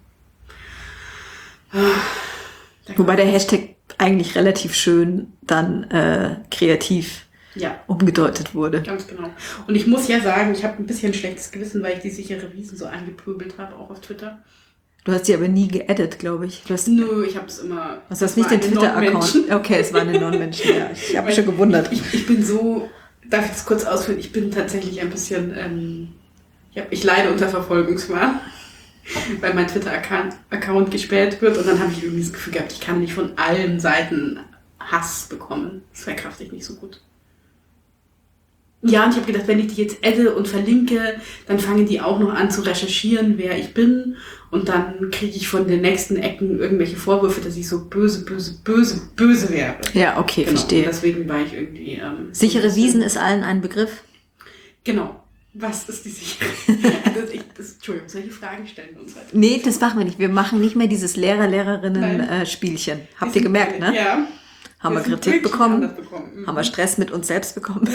Wobei der Hashtag eigentlich relativ schön dann äh, kreativ ja. umgedeutet wurde. Ganz genau. Und ich muss ja sagen, ich habe ein bisschen schlechtes Gewissen, weil ich die sichere Wiesen so angepöbelt habe, auch auf Twitter. Du hast sie aber nie geaddet, glaube ich. Du hast, Nö, ich habe es immer... Also das nicht den Twitter-Account? Okay, es waren eine Non-Menschen, ja. Ich habe mich schon gewundert. Ich, ich bin so... Darf ich das kurz ausführen? Ich bin tatsächlich ein bisschen... Ähm, ich, hab, ich leide unter Verfolgungswahn, weil mein Twitter-Account Account gesperrt wird. Und dann habe ich irgendwie das Gefühl gehabt, ich kann nicht von allen Seiten Hass bekommen. Das verkrafte ich nicht so gut. Ja, und ich habe gedacht, wenn ich die jetzt adde und verlinke, dann fangen die auch noch an zu recherchieren, wer ich bin. Und dann kriege ich von den nächsten Ecken irgendwelche Vorwürfe, dass ich so böse, böse, böse, böse wäre. Ja, okay, genau. verstehe. Und deswegen war ich irgendwie... Ähm, Sichere Wiesen ist allen ein Begriff? Genau. Was ist die sichere? also ich, das, Entschuldigung, solche Fragen stellen wir uns heute. Nee, das machen wir nicht. Wir machen nicht mehr dieses Lehrer-Lehrerinnen-Spielchen. Habt ihr gemerkt, ne? Ja. Haben wir, wir Kritik bekommen, bekommen. Mhm. Haben wir Stress mit uns selbst bekommen.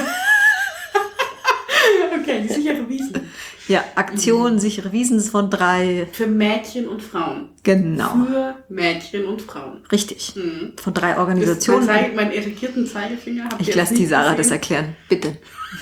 Okay, die sichere Wiesen. Ja, Aktion, mhm. sichere Wiesen ist von drei. Für Mädchen und Frauen. Genau. Für Mädchen und Frauen. Richtig. Mhm. Von drei Organisationen. Mein Zeige, meinen irritierten Zeigefinger. Habt ich lasse die Sarah gesehen? Das erklären. Bitte.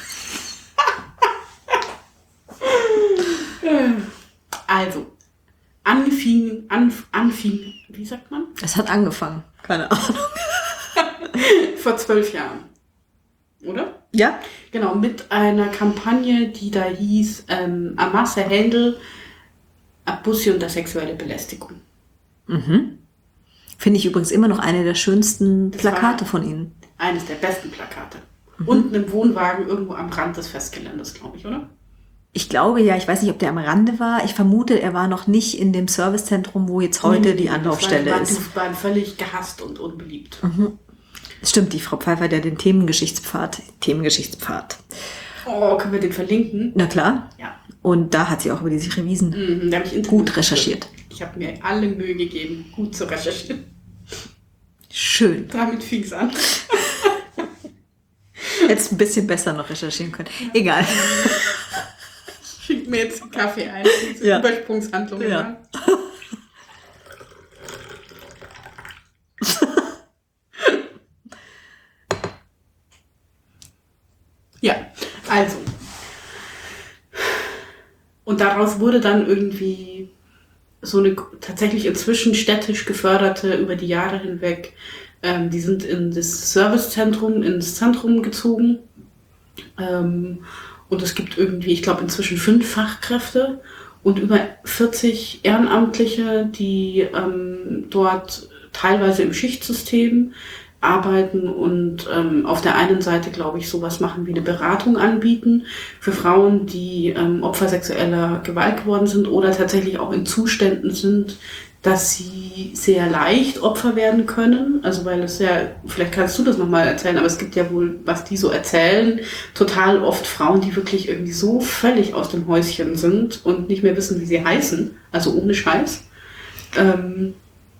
Also, anfing, anf, anfing, wie sagt man? Es hat angefangen. Keine Ahnung. Vor zwölf Jahren. Oder? Ja. Genau, mit einer Kampagne, die da hieß, ähm, Amasse Händel, Abussi und der sexuelle Belästigung. Mhm. Finde ich übrigens immer noch eine der schönsten das Plakate von Ihnen. Eines der besten Plakate. Mhm. Unten im Wohnwagen irgendwo am Rand des Festgeländes, glaube ich, oder? Ich glaube ja, ich weiß nicht, ob der am Rande war. Ich vermute, er war noch nicht in dem Servicezentrum, wo jetzt heute nee, die Anlaufstelle war, ist. Die waren völlig gehasst und unbeliebt. Mhm. Stimmt, die Frau Pfeiffer, der den Themengeschichtspfad, Themengeschichtspfad. Oh, können wir den verlinken? Na klar. Ja. Und da hat sie auch über die sichere Wiesen mhm, da hab ich gut recherchiert. Ich habe mir alle Mühe gegeben, gut zu recherchieren. Schön. Damit fing es an. Hättest ein bisschen besser noch recherchieren können. Ja. Egal. Schickt mir jetzt einen Kaffee ein, diese ja. Übersprungshandlung. Ja. Ja, also. Und daraus wurde dann irgendwie so eine tatsächlich inzwischen städtisch geförderte, über die Jahre hinweg, ähm, die sind in das Servicezentrum, ins Zentrum gezogen. Ähm, und es gibt irgendwie, ich glaube, inzwischen fünf Fachkräfte und über vierzig Ehrenamtliche, die ähm, dort teilweise im Schichtsystem arbeiten und ähm, auf der einen Seite, glaube ich, sowas machen wie eine Beratung anbieten für Frauen, die ähm, Opfer sexueller Gewalt geworden sind oder tatsächlich auch in Zuständen sind, dass sie sehr leicht Opfer werden können. Also weil es ja, vielleicht kannst du das nochmal erzählen, aber es gibt ja wohl, was die so erzählen, total oft Frauen, die wirklich irgendwie so völlig aus dem Häuschen sind und nicht mehr wissen, wie sie heißen, also ohne Scheiß. Ähm,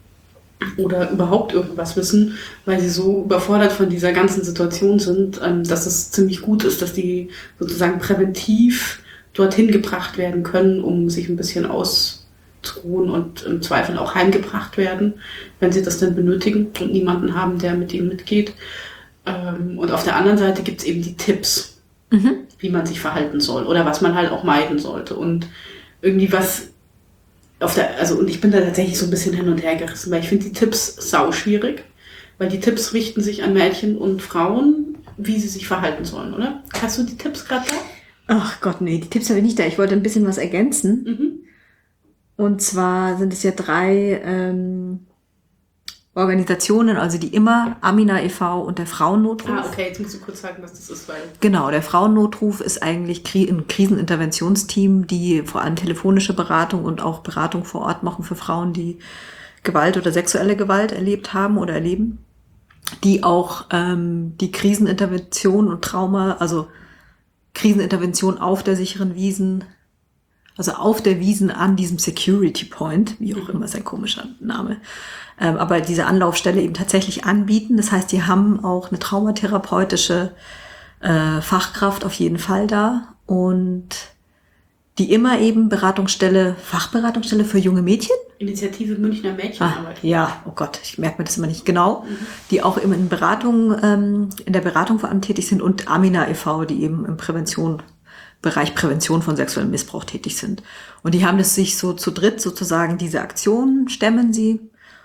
oder überhaupt irgendwas wissen, weil sie so überfordert von dieser ganzen Situation sind, ähm, dass es ziemlich gut ist, dass die sozusagen präventiv dorthin gebracht werden können, um sich ein bisschen auszuruhen und im Zweifel auch heimgebracht werden, wenn sie das denn benötigen und niemanden haben, der mit ihnen mitgeht. Ähm, und auf der anderen Seite gibt es eben die Tipps, mhm. wie man sich verhalten soll oder was man halt auch meiden sollte. Und irgendwie was Auf der, also, und ich bin da tatsächlich so ein bisschen hin und her gerissen, weil ich finde die Tipps sau schwierig, weil die Tipps richten sich an Mädchen und Frauen, wie sie sich verhalten sollen, oder? Hast du die Tipps gerade da? Ach Gott, nee, die Tipps habe ich nicht da. Ich wollte ein bisschen was ergänzen. Mhm. Und zwar sind es ja drei ähm, Organisationen, also die immer, Amina e V und der Frauennotruf. Ah, okay, jetzt musst du kurz sagen, was das ist, weil... Genau, der Frauennotruf ist eigentlich ein Kriseninterventionsteam, die vor allem telefonische Beratung und auch Beratung vor Ort machen für Frauen, die Gewalt oder sexuelle Gewalt erlebt haben oder erleben, die auch ähm, die Krisenintervention und Trauma, also Krisenintervention auf der sicheren Wiesen, also auf der Wiesen an diesem Security Point, wie auch immer, ist ein komischer Name, ähm, aber diese Anlaufstelle eben tatsächlich anbieten. Das heißt, die haben auch eine traumatherapeutische äh, Fachkraft auf jeden Fall da und die immer eben Beratungsstelle, Fachberatungsstelle für junge Mädchen. Initiative Münchner Mädchenarbeit. Ah, ja, oh Gott, ich merke mir das immer nicht genau. Mhm. Die auch immer in Beratung, ähm, in der Beratung vor allem tätig sind und Amina e V, die eben im Prävention Bereich Prävention von sexuellem Missbrauch tätig sind. Und die haben es sich so zu dritt sozusagen, diese Aktion stemmen sie.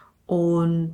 Und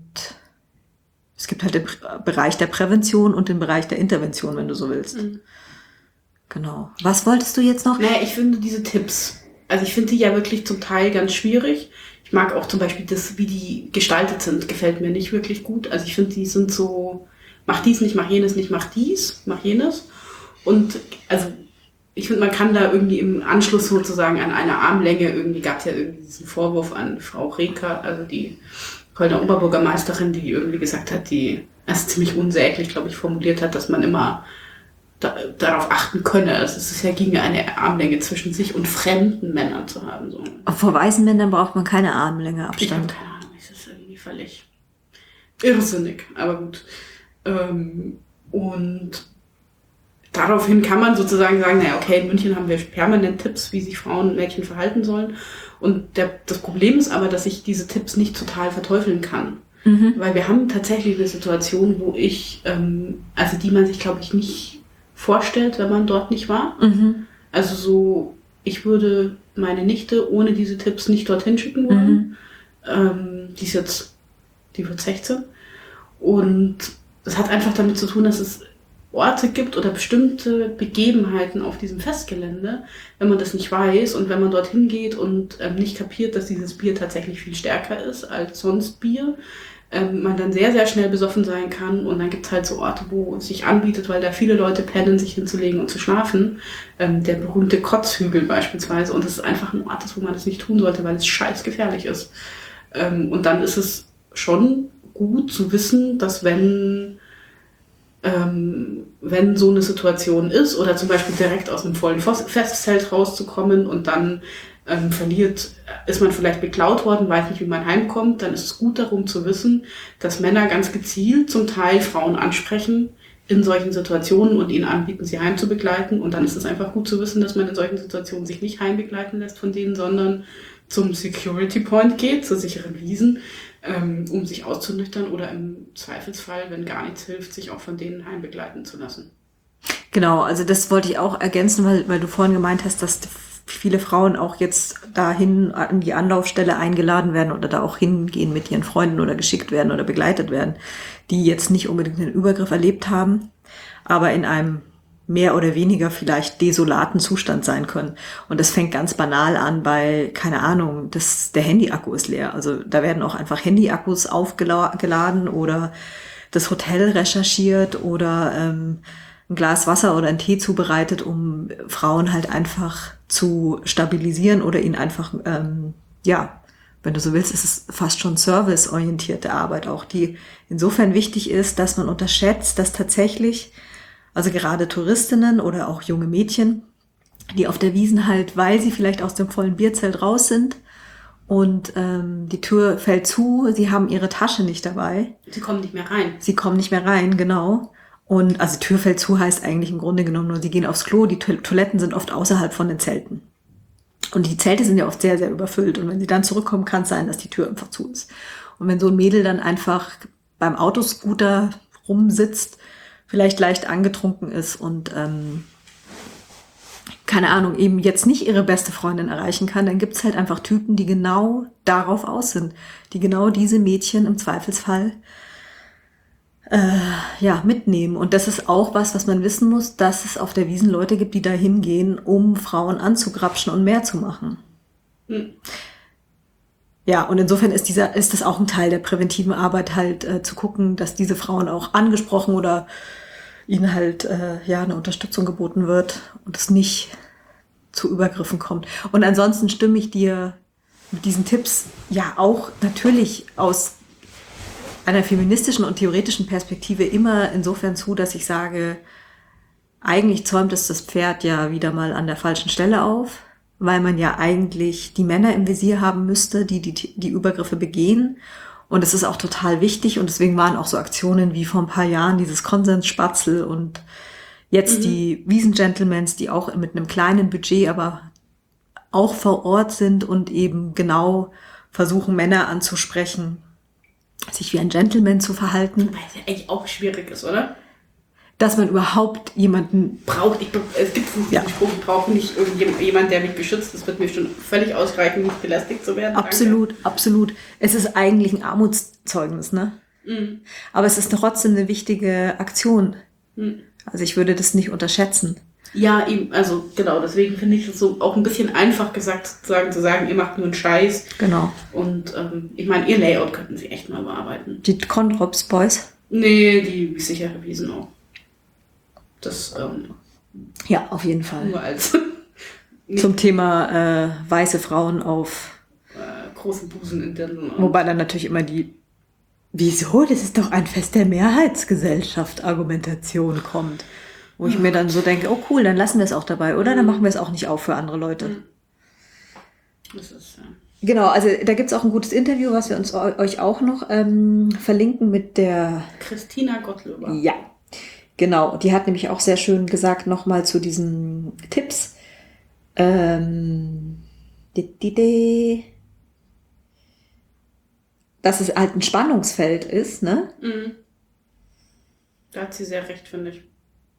es gibt halt den Bereich der Prävention und den Bereich der Intervention, wenn du so willst. Mhm. Genau. Was wolltest du jetzt noch? Naja, ich finde diese Tipps, also ich finde die ja wirklich zum Teil ganz schwierig. Ich mag auch zum Beispiel das, wie die gestaltet sind, gefällt mir nicht wirklich gut. Also ich finde, die sind so, mach dies nicht, mach jenes nicht, mach dies, mach jenes. Und also ich finde, man kann da irgendwie im Anschluss sozusagen an eine Armlänge, irgendwie gab es ja irgendwie diesen Vorwurf an Frau Reker, also die Kölner Oberbürgermeisterin, die irgendwie gesagt hat, die erst ziemlich unsäglich, glaube ich, formuliert hat, dass man immer da, darauf achten könne. Also es ist ja gegen eine Armlänge zwischen sich und fremden Männern zu haben. So. Vor weißen Männern braucht man keine Armlänge Abstand. Ich habe keine Ahnung, das ist irgendwie völlig irrsinnig, aber gut. Ähm, und daraufhin kann man sozusagen sagen, naja, okay, in München haben wir permanent Tipps, wie sich Frauen und Mädchen verhalten sollen. Und der, das Problem ist aber, dass ich diese Tipps nicht total verteufeln kann. Mhm. Weil wir haben tatsächlich eine Situation, wo ich, ähm, also die man sich, glaube ich, nicht vorstellt, wenn man dort nicht war. Mhm. Also so, ich würde meine Nichte ohne diese Tipps nicht dorthin schicken wollen. Mhm. Ähm, die ist jetzt, die wird sechzehn. Und das hat einfach damit zu tun, dass es Orte gibt oder bestimmte Begebenheiten auf diesem Festgelände, wenn man das nicht weiß und wenn man dorthin geht und ähm, nicht kapiert, dass dieses Bier tatsächlich viel stärker ist als sonst Bier, ähm, man dann sehr, sehr schnell besoffen sein kann. Und dann gibt es halt so Orte, wo es sich anbietet, weil da viele Leute pennen, sich hinzulegen und zu schlafen. Ähm, der berühmte Kotzhügel beispielsweise. Und das ist einfach ein Ort, wo man das nicht tun sollte, weil es scheiß gefährlich ist. Ähm, und dann ist es schon gut zu wissen, dass wenn Ähm, wenn so eine Situation ist oder zum Beispiel direkt aus einem vollen Festzelt rauszukommen und dann ähm, verliert, ist man vielleicht beklaut worden, weiß nicht, wie man heimkommt, dann ist es gut darum zu wissen, dass Männer ganz gezielt zum Teil Frauen ansprechen in solchen Situationen und ihnen anbieten, sie heimzubegleiten. Und dann ist es einfach gut zu wissen, dass man in solchen Situationen sich nicht heimbegleiten lässt von denen, sondern zum Security Point geht, zur sicheren Wiesen, um sich auszunüchtern oder im Zweifelsfall, wenn gar nichts hilft, sich auch von denen heimbegleiten zu lassen. Genau, also das wollte ich auch ergänzen, weil, weil du vorhin gemeint hast, dass viele Frauen auch jetzt dahin an die Anlaufstelle eingeladen werden oder da auch hingehen mit ihren Freunden oder geschickt werden oder begleitet werden, die jetzt nicht unbedingt einen Übergriff erlebt haben, aber in einem mehr oder weniger vielleicht desolaten Zustand sein können. Und das fängt ganz banal an bei, keine Ahnung, das, der Handyakku ist leer. Also da werden auch einfach Handyakkus aufgeladen oder das Hotel recherchiert oder ähm, ein Glas Wasser oder ein Tee zubereitet, um Frauen halt einfach zu stabilisieren oder ihnen einfach, ähm, ja, wenn du so willst, ist es fast schon serviceorientierte Arbeit auch, die insofern wichtig ist, dass man unterschätzt, dass tatsächlich also gerade Touristinnen oder auch junge Mädchen, die auf der Wiesn halt, weil sie vielleicht aus dem vollen Bierzelt raus sind und ähm, die Tür fällt zu, sie haben ihre Tasche nicht dabei. Sie kommen nicht mehr rein. Sie kommen nicht mehr rein, genau. Und also Tür fällt zu heißt eigentlich im Grunde genommen nur, sie gehen aufs Klo, die Toiletten sind oft außerhalb von den Zelten. Und die Zelte sind ja oft sehr, sehr überfüllt. Und wenn sie dann zurückkommen, kann es sein, dass die Tür einfach zu ist. Und wenn so ein Mädel dann einfach beim Autoscooter rumsitzt, vielleicht leicht angetrunken ist und ähm, keine Ahnung, eben jetzt nicht ihre beste Freundin erreichen kann, dann gibt's halt einfach Typen, die genau darauf aus sind, die genau diese Mädchen im Zweifelsfall äh, ja mitnehmen. Und das ist auch was, was man wissen muss, dass es auf der Wiesn Leute gibt, die da hingehen, um Frauen anzugrapschen und mehr zu machen. Mhm. Ja, und insofern ist dieser, ist das auch ein Teil der präventiven Arbeit, halt äh, zu gucken, dass diese Frauen auch angesprochen oder ihnen halt äh, ja eine Unterstützung geboten wird und es nicht zu Übergriffen kommt. Und ansonsten stimme ich dir mit diesen Tipps ja auch natürlich aus einer feministischen und theoretischen Perspektive immer insofern zu, dass ich sage, eigentlich zäumt es das Pferd ja wieder mal an der falschen Stelle auf, weil man ja eigentlich die Männer im Visier haben müsste, die die, die Übergriffe begehen. Und es ist auch total wichtig und deswegen waren auch so Aktionen wie vor ein paar Jahren dieses Konsensspatzel und jetzt mhm. die Wiesn-Gentlemans, die auch mit einem kleinen Budget, aber auch vor Ort sind und eben genau versuchen, Männer anzusprechen, sich wie ein Gentleman zu verhalten. Weil es ja eigentlich auch schwierig ist, oder? Dass man überhaupt jemanden braucht. Ich, es gibt nicht diesen ja. Spruch, ich brauche nicht irgendjemand, der mich beschützt. Das wird mir schon völlig ausreichen, nicht belästigt zu werden. Absolut, danke. absolut. Es ist eigentlich ein Armutszeugnis, ne? Mhm. Aber es ist trotzdem eine wichtige Aktion. Mhm. Also ich würde das nicht unterschätzen. Ja, eben, also genau, deswegen finde ich es so auch ein bisschen einfach gesagt, sozusagen zu sagen, ihr macht nur einen Scheiß. Genau. Und ähm, ich meine, ihr Layout könnten sie echt mal bearbeiten. Die Condrops Boys? Nee, die sichere Wiesn auch. Das, ähm, Ja, auf jeden Fall. Nur als zum Thema äh, weiße Frauen auf äh, großen Busen in Dirndl. Wobei dann natürlich immer die Wieso? Das ist doch ein Fest der Mehrheitsgesellschaft Argumentation kommt. Wo ich mir dann so denke, oh cool, dann lassen wir es auch dabei, oder? Dann machen wir es auch nicht auf für andere Leute. Das ist, ja. Genau, also da gibt es auch ein gutes Interview, was wir uns euch auch noch ähm, verlinken mit der Christina Gottlöber. Ja, genau. Die hat nämlich auch sehr schön gesagt, nochmal zu diesen Tipps. Ähm, die, die, die, dass es halt ein Spannungsfeld ist, ne? Mhm. Da hat sie sehr recht, finde ich.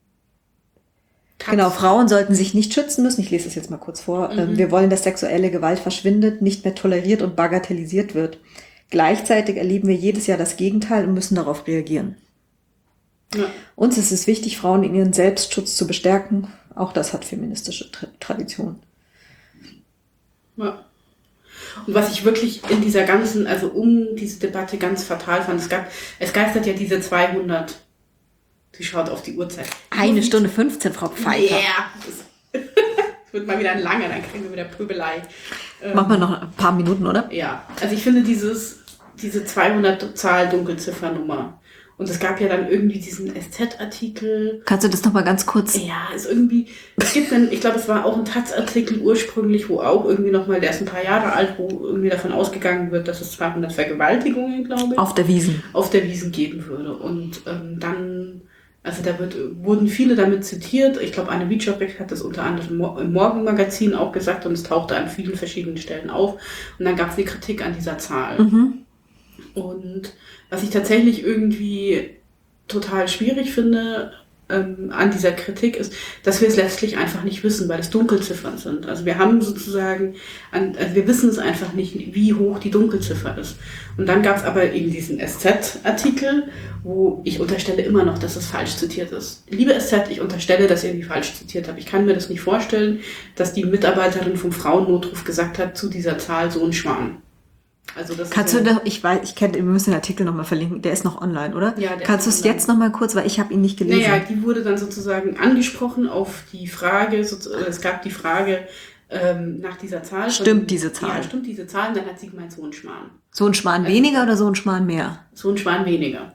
Genau, Frauen sollten sich nicht schützen müssen. Ich lese es jetzt mal kurz vor. Mhm. Wir wollen, dass sexuelle Gewalt verschwindet, nicht mehr toleriert und bagatellisiert wird. Gleichzeitig erleben wir jedes Jahr das Gegenteil und müssen darauf reagieren. Ja. Uns ist es wichtig, Frauen in ihren Selbstschutz zu bestärken. Auch das hat feministische Tra- Tradition. Ja. Und was ich wirklich in dieser ganzen, also um diese Debatte ganz fatal fand, es gab, es geistert ja diese zweihundert. Sie schaut auf die Uhrzeit. Eine Stunde fünfzehn, Frau Pfeiffer. Ja, yeah. Das wird mal wieder ein langer, dann kriegen wir wieder Pöbelei. Machen wir noch ein paar Minuten, oder? Ja, also ich finde dieses, diese zweihundert-Zahl Dunkelziffernummer. Und es gab ja dann irgendwie diesen S Z-Artikel. Kannst du das nochmal ganz kurz? Ja, ist irgendwie, es gibt einen, ich glaube, es war auch ein Taz-Artikel ursprünglich, wo auch irgendwie nochmal, der ist ein paar Jahre alt, wo irgendwie davon ausgegangen wird, dass es zweihundert Vergewaltigungen, glaube ich. Auf der Wiesn. Auf der Wiesn geben würde. Und ähm, dann, also da wird, wurden viele damit zitiert. Ich glaube, Anne Wieczorek hat das unter anderem im Morgenmagazin auch gesagt und es tauchte an vielen verschiedenen Stellen auf. Und dann gab es eine Kritik an dieser Zahl. Mhm. Und was ich tatsächlich irgendwie total schwierig finde ähm, an dieser Kritik ist, dass wir es letztlich einfach nicht wissen, weil es Dunkelziffern sind. Also wir haben sozusagen, an, also wir wissen es einfach nicht, wie hoch die Dunkelziffer ist. Und dann gab es aber eben diesen S Z-Artikel, wo ich unterstelle immer noch, dass es falsch zitiert ist. Liebe S Z, ich unterstelle, dass ihr die falsch zitiert habt. Ich kann mir das nicht vorstellen, dass die Mitarbeiterin vom Frauennotruf gesagt hat, zu dieser Zahl so ein Schwan. Also das Kannst ist du ja, da, ich weiß, ich kenne, wir müssen den Artikel nochmal verlinken, der ist noch online, oder? Ja, der Kannst du ist es online. jetzt nochmal kurz, weil ich habe ihn nicht gelesen. Naja, die wurde dann sozusagen angesprochen auf die Frage, es gab die Frage ähm, nach dieser Zahl. Stimmt von, diese Zahl? Ja, stimmt diese Zahl, und dann hat sie gemeint, so ein Schwan. So ein Schwan Also, weniger oder so ein Schwan mehr? So ein Schwan weniger.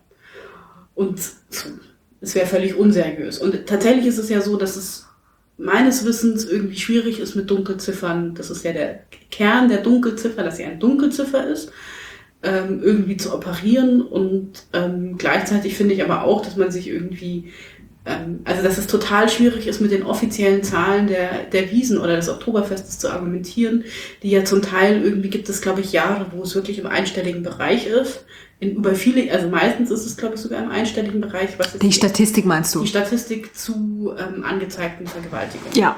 Und es wäre völlig unseriös. Und tatsächlich ist es ja so, dass es meines Wissens irgendwie schwierig ist mit Dunkelziffern. Das ist ja der Kern der Dunkelziffer, dass sie eine Dunkelziffer ist. Ähm, irgendwie zu operieren und ähm, gleichzeitig finde ich aber auch, dass man sich irgendwie, ähm, also dass es total schwierig ist, mit den offiziellen Zahlen der, der Wiesn oder des Oktoberfestes zu argumentieren, die ja zum Teil irgendwie gibt es, glaube ich, Jahre, wo es wirklich im einstelligen Bereich ist. In über viele, also meistens ist es, glaube ich, sogar im einstelligen Bereich. Was Die, die Statistik meinst du? Die Statistik zu ähm, angezeigten Vergewaltigungen. Ja.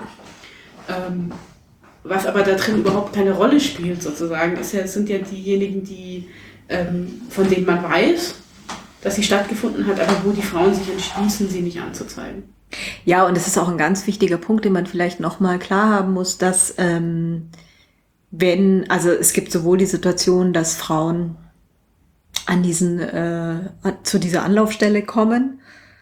Ähm, Was aber da drin überhaupt keine Rolle spielt, sozusagen, ist ja, sind ja diejenigen, die, ähm, von denen man weiß, dass sie stattgefunden hat, aber wo die Frauen sich entschließen, sie nicht anzuzeigen. Ja, und es ist auch ein ganz wichtiger Punkt, den man vielleicht nochmal klar haben muss, dass ähm, wenn, also es gibt sowohl die Situation, dass Frauen an diesen, äh, zu dieser Anlaufstelle kommen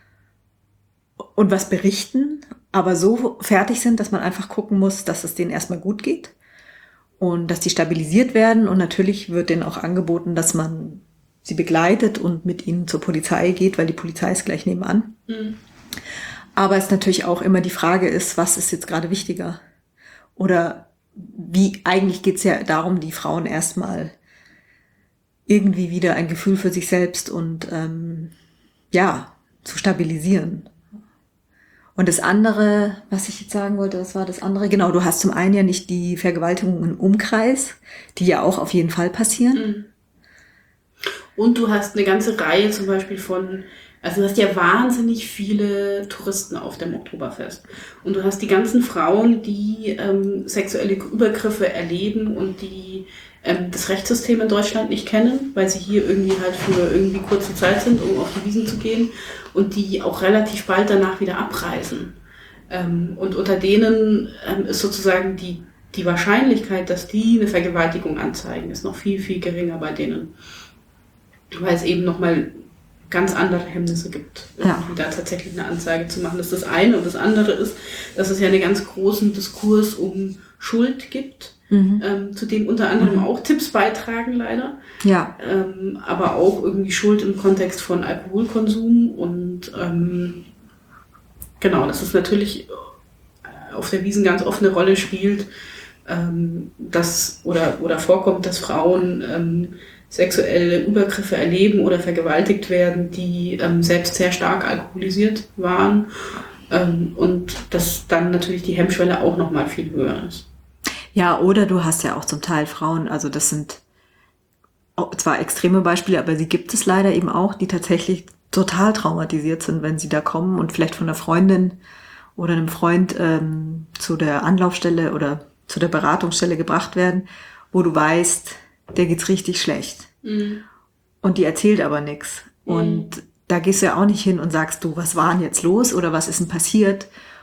und was berichten, aber so fertig sind, dass man einfach gucken muss, dass es denen erstmal gut geht und dass die stabilisiert werden. Und natürlich wird denen auch angeboten, dass man sie begleitet und mit ihnen zur Polizei geht, weil die Polizei ist gleich nebenan. Mhm. Aber es natürlich auch immer die Frage ist, was ist jetzt gerade wichtiger? Oder wie, eigentlich geht es ja darum, die Frauen erstmal irgendwie wieder ein Gefühl für sich selbst und ähm, ja, zu stabilisieren. Und das andere, was ich jetzt sagen wollte, was war das andere? Genau, du hast zum einen ja nicht die Vergewaltigung im Umkreis, die ja auch auf jeden Fall passieren. Und du hast eine ganze Reihe zum Beispiel von, also du hast ja wahnsinnig viele Touristen auf dem Oktoberfest. Und du hast die ganzen Frauen, die ähm, sexuelle Übergriffe erleben und die ähm, das Rechtssystem in Deutschland nicht kennen, weil sie hier irgendwie halt für irgendwie kurze Zeit sind, um auf die Wiesn zu gehen. Und die auch relativ bald danach wieder abreisen. Ähm, und unter denen ähm, ist sozusagen die, die Wahrscheinlichkeit, dass die eine Vergewaltigung anzeigen, ist noch viel, viel geringer bei denen. Weil es eben nochmal ganz andere Hemmnisse gibt, ja. da tatsächlich eine Anzeige zu machen. Das ist das eine. Und das andere ist, dass es ja einen ganz großen Diskurs um Schuld gibt, mhm. ähm, zu dem unter anderem mhm. auch Tipps beitragen, leider. Ja. Ähm, aber auch irgendwie Schuld im Kontext von Alkoholkonsum. Und ähm, genau, dass es natürlich auf der Wiesn ganz oft eine Rolle spielt, ähm, dass oder, oder vorkommt, dass Frauen ähm, sexuelle Übergriffe erleben oder vergewaltigt werden, die ähm, selbst sehr stark alkoholisiert waren ähm, und dass dann natürlich die Hemmschwelle auch nochmal viel höher ist. Ja, oder du hast ja auch zum Teil Frauen, also das sind zwar extreme Beispiele, aber sie gibt es leider eben auch, die tatsächlich total traumatisiert sind, wenn sie da kommen und vielleicht von einer Freundin oder einem Freund ähm, zu der Anlaufstelle oder zu der Beratungsstelle gebracht werden, wo du weißt, der geht's richtig schlecht. Mhm. Und die erzählt aber nichts. Mhm. Und da gehst du ja auch nicht hin und sagst du, was war denn jetzt los oder was ist denn passiert?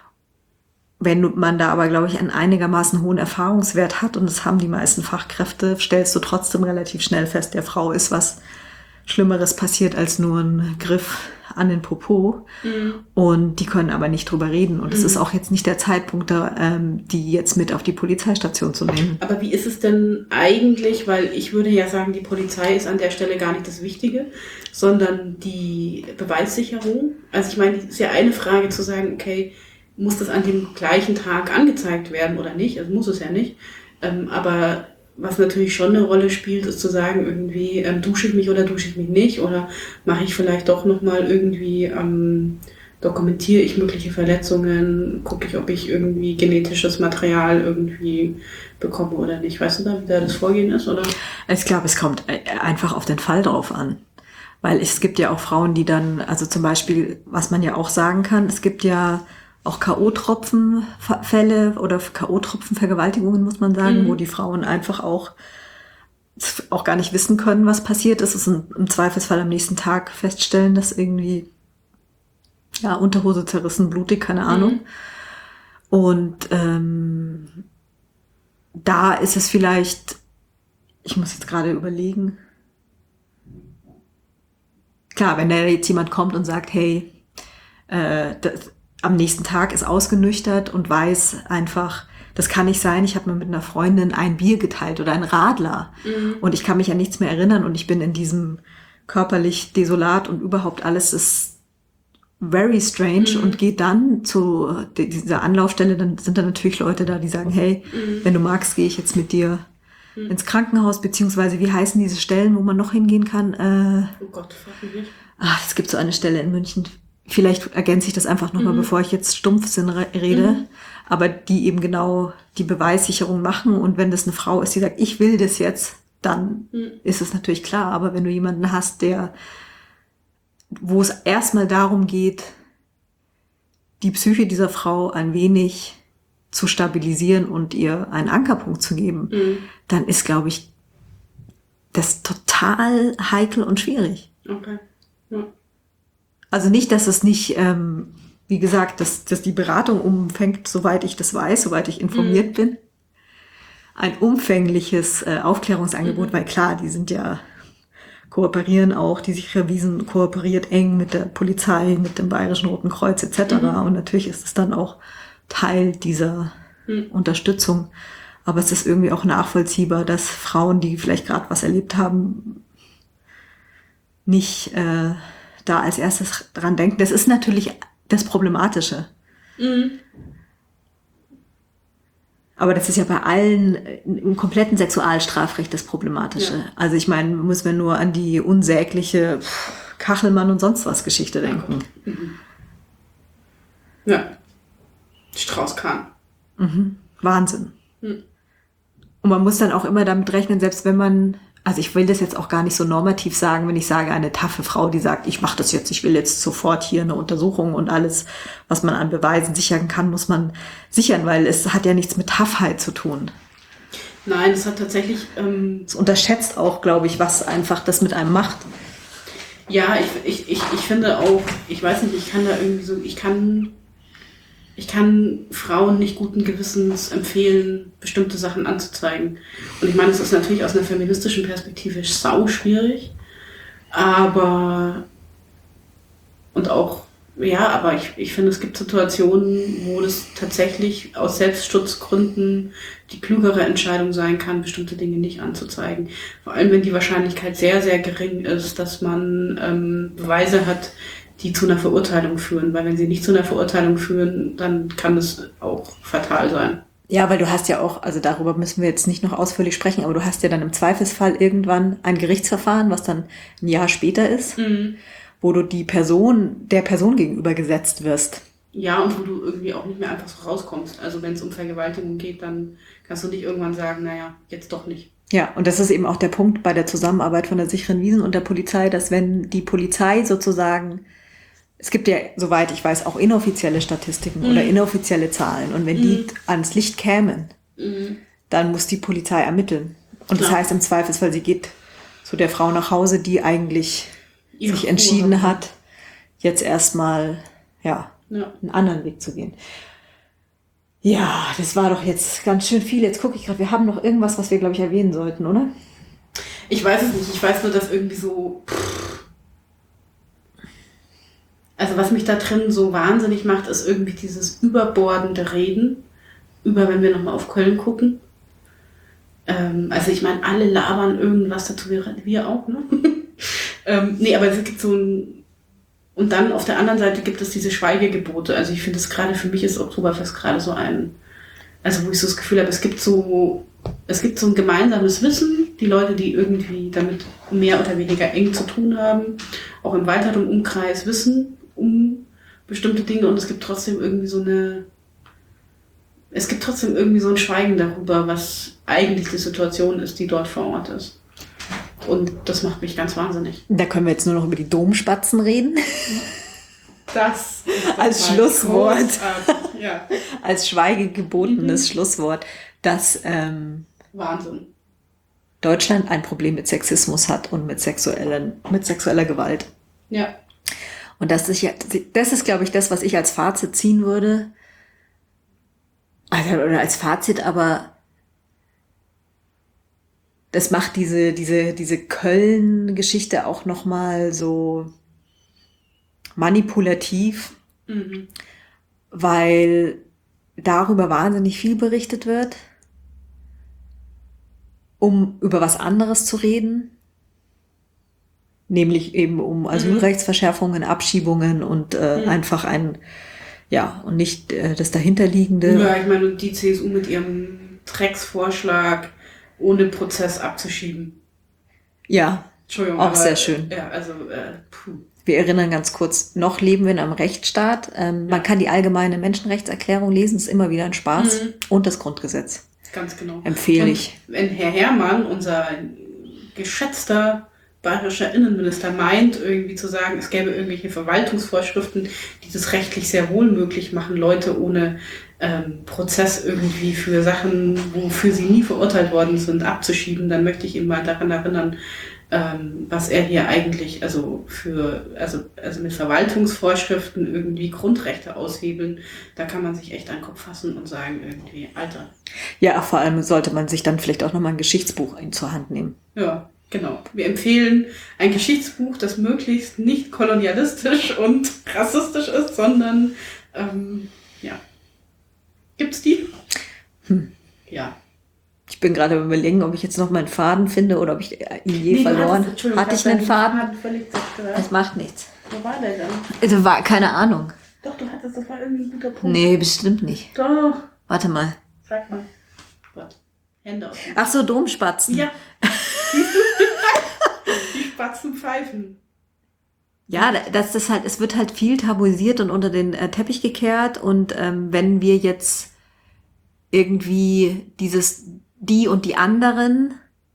Wenn man da aber, glaube ich, einen einigermaßen hohen Erfahrungswert hat, und das haben die meisten Fachkräfte, stellst du trotzdem relativ schnell fest, der Frau ist was Schlimmeres passiert als nur ein Griff an den Popo. Mhm. Und die können aber nicht drüber reden. Und es mhm. ist auch jetzt nicht der Zeitpunkt, da, ähm, die jetzt mit auf die Polizeistation zu nehmen. Aber wie ist es denn eigentlich? Weil ich würde ja sagen, die Polizei ist an der Stelle gar nicht das Wichtige, sondern die Beweissicherung. Also ich meine, es ist ja eine Frage zu sagen, okay, muss das an dem gleichen Tag angezeigt werden oder nicht? Also muss es ja nicht. Ähm, aber was natürlich schon eine Rolle spielt, ist zu sagen, irgendwie ähm, dusche ich mich oder dusche ich mich nicht oder mache ich vielleicht doch nochmal irgendwie, ähm, dokumentiere ich mögliche Verletzungen, gucke ich, ob ich irgendwie genetisches Material irgendwie bekomme oder nicht. Weißt du da, wie da das Vorgehen ist? Oder? Ich glaube, es kommt einfach auf den Fall drauf an. Weil es gibt ja auch Frauen, die dann, also zum Beispiel, was man ja auch sagen kann, es gibt ja auch K O-Tropfen-Fälle oder K O-Tropfen-Vergewaltigungen, muss man sagen, mhm. wo die Frauen einfach auch, auch gar nicht wissen können, was passiert ist. Es ist im Zweifelsfall am nächsten Tag feststellen, dass irgendwie, ja, Unterhose zerrissen, blutig, keine Ahnung. Mhm. Und ähm, da ist es vielleicht, ich muss jetzt gerade überlegen, klar, wenn da jetzt jemand kommt und sagt, hey, äh, das, am nächsten Tag ist ausgenüchtert und weiß einfach, das kann nicht sein, ich habe mir mit einer Freundin ein Bier geteilt oder ein Radler mhm. und ich kann mich an nichts mehr erinnern und ich bin in diesem körperlich desolat und überhaupt alles ist very strange mhm. und geht dann zu dieser Anlaufstelle, dann sind da natürlich Leute da, die sagen, hey, mhm. wenn du magst, gehe ich jetzt mit dir mhm. ins Krankenhaus, beziehungsweise wie heißen diese Stellen, wo man noch hingehen kann? Äh, oh Gott, frag mich nicht. Ach, es gibt so eine Stelle in München. Vielleicht ergänze ich das einfach nochmal, mhm. bevor ich jetzt Stumpfsinn rede, mhm. aber die eben genau die Beweissicherung machen und wenn das eine Frau ist, die sagt, ich will das jetzt, dann mhm. ist es natürlich klar, aber wenn du jemanden hast, der, wo es erstmal darum geht, die Psyche dieser Frau ein wenig zu stabilisieren und ihr einen Ankerpunkt zu geben, mhm. dann ist, glaube ich, das total heikel und schwierig. Okay, ja. Also nicht, dass es nicht, ähm, wie gesagt, dass, dass die Beratung umfängt, soweit ich das weiß, soweit ich informiert mhm. bin. Ein umfängliches äh, Aufklärungsangebot, mhm. weil klar, die sind ja, kooperieren auch, die sichere Wiesn kooperiert eng mit der Polizei, mit dem Bayerischen Roten Kreuz et cetera. Mhm. Und natürlich ist es dann auch Teil dieser mhm. Unterstützung. Aber es ist irgendwie auch nachvollziehbar, dass Frauen, die vielleicht gerade was erlebt haben, nicht äh, da als erstes dran denken. Das ist natürlich das Problematische. Mhm. Aber das ist ja bei allen im kompletten Sexualstrafrecht das Problematische. Ja. Also ich meine, muss man nur an die unsägliche Kachelmann und sonst was Geschichte denken. Mhm. Ja. Strauß-Kahn. Mhm. Wahnsinn. Mhm. Und man muss dann auch immer damit rechnen, selbst wenn man, also ich will das jetzt auch gar nicht so normativ sagen, wenn ich sage, eine taffe Frau, die sagt, ich mache das jetzt, ich will jetzt sofort hier eine Untersuchung und alles, was man an Beweisen sichern kann, muss man sichern, weil es hat ja nichts mit Taffheit zu tun. Nein, es hat tatsächlich... Ähm es unterschätzt auch, glaube ich, was einfach das mit einem macht. Ja, ich, ich, ich, ich finde auch, ich weiß nicht, ich kann da irgendwie so, ich kann... Ich kann Frauen nicht guten Gewissens empfehlen, bestimmte Sachen anzuzeigen. Und ich meine, es ist natürlich aus einer feministischen Perspektive sau schwierig, aber Und auch, ja, aber ich, ich finde, es gibt Situationen, wo das tatsächlich aus Selbstschutzgründen die klügere Entscheidung sein kann, bestimmte Dinge nicht anzuzeigen. Vor allem, wenn die Wahrscheinlichkeit sehr, sehr gering ist, dass man ähm, Beweise hat, die zu einer Verurteilung führen. Weil wenn sie nicht zu einer Verurteilung führen, dann kann es auch fatal sein. Ja, weil du hast ja auch, also darüber müssen wir jetzt nicht noch ausführlich sprechen, aber du hast ja dann im Zweifelsfall irgendwann ein Gerichtsverfahren, was dann ein Jahr später ist, mhm. wo du die Person, der Person gegenüber gesetzt wirst. Ja, und wo du irgendwie auch nicht mehr einfach so rauskommst. Also wenn es um Vergewaltigung geht, dann kannst du nicht irgendwann sagen, naja, jetzt doch nicht. Ja, und das ist eben auch der Punkt bei der Zusammenarbeit von der sicheren Wiesen und der Polizei, dass wenn die Polizei sozusagen, es gibt ja, soweit ich weiß, auch inoffizielle Statistiken mhm. oder inoffizielle Zahlen. Und wenn mhm. die ans Licht kämen, mhm. dann muss die Polizei ermitteln. Und das ja. heißt im Zweifelsfall, sie geht zu der Frau nach Hause, die eigentlich ja, sich entschieden Ruhe. hat, jetzt erstmal ja, ja. einen anderen Weg zu gehen. Ja, das war doch jetzt ganz schön viel. Jetzt gucke ich gerade, wir haben noch irgendwas, was wir, glaube ich, erwähnen sollten, oder? Ich weiß es nicht. Ich weiß nur, dass irgendwie so... Pff, also was mich da drin so wahnsinnig macht, ist irgendwie dieses überbordende Reden, über, wenn wir nochmal auf Köln gucken. Ähm, also ich meine, alle labern irgendwas dazu, wir, wir auch, ne? ähm, nee, aber es gibt so ein... Und dann auf der anderen Seite gibt es diese Schweigegebote. Also ich finde es gerade, für mich ist Oktoberfest gerade so ein... Also wo ich so das Gefühl habe, es gibt so... Es gibt so ein gemeinsames Wissen, die Leute, die irgendwie damit mehr oder weniger eng zu tun haben, auch im weiteren Umkreis wissen um bestimmte Dinge und es gibt trotzdem irgendwie so eine, es gibt trotzdem irgendwie so ein Schweigen darüber, was eigentlich die Situation ist, die dort vor Ort ist. Und das macht mich ganz wahnsinnig. Da können wir jetzt nur noch über die Domspatzen reden. Das ist als Schlusswort. Ja. Als schweigegebotenes mhm. Schlusswort, dass ähm, Wahnsinn. Deutschland ein Problem mit Sexismus hat und mit sexuellen, mit sexueller Gewalt. Ja. Und das ist ja, das ist, glaube ich, das, was ich als Fazit ziehen würde. Also, oder als Fazit, aber das macht diese, diese, diese Köln-Geschichte auch nochmal so manipulativ, mhm. weil darüber wahnsinnig viel berichtet wird, um über was anderes zu reden. Nämlich eben um Asylrechtsverschärfungen, Abschiebungen und äh, mhm. einfach ein, ja, und nicht äh, das dahinterliegende. Ja, ich meine, die C S U mit ihrem Drecksvorschlag ohne Prozess abzuschieben. Ja, Entschuldigung, auch aber, sehr schön. Ja, also, äh, puh. Wir erinnern ganz kurz, noch leben wir in einem Rechtsstaat. Ähm, ja. Man kann die allgemeine Menschenrechtserklärung lesen, ist immer wieder ein Spaß. Mhm. Und das Grundgesetz. Ganz genau. Empfehle und ich. Wenn Herr Herrmann, unser geschätzter bayerischer Innenminister, meint, irgendwie zu sagen, es gäbe irgendwelche Verwaltungsvorschriften, die das rechtlich sehr wohl möglich machen, Leute ohne ähm, Prozess irgendwie für Sachen, wofür sie nie verurteilt worden sind, abzuschieben, dann möchte ich ihn mal daran erinnern, ähm, was er hier eigentlich, also für, also, also mit Verwaltungsvorschriften irgendwie Grundrechte aushebeln, da kann man sich echt an den Kopf fassen und sagen, irgendwie, Alter. Ja, vor allem sollte man sich dann vielleicht auch nochmal ein Geschichtsbuch in zur Hand nehmen. Ja. Genau. Wir empfehlen ein Geschichtsbuch, das möglichst nicht kolonialistisch und rassistisch ist, sondern, ähm, ja. Gibt's die? Hm. Ja. Ich bin gerade überlegen, ob ich jetzt noch meinen Faden finde oder ob ich ihn je nee, verloren habe. Hatte ich einen Faden? Faden völlig zerstört. Das macht nichts. Wo war der dann? Also war, keine Ahnung. Doch, du hattest, das war irgendwie ein guter Punkt. Nee, bestimmt nicht. Doch. Warte mal. Sag mal. Warte. Hände auf. Ach so, Domspatzen. Ja. Siehst du? Die Spatzen pfeifen. Ja, das ist halt, es wird halt viel tabuisiert und unter den äh, Teppich gekehrt und ähm, wenn wir jetzt irgendwie dieses die und die anderen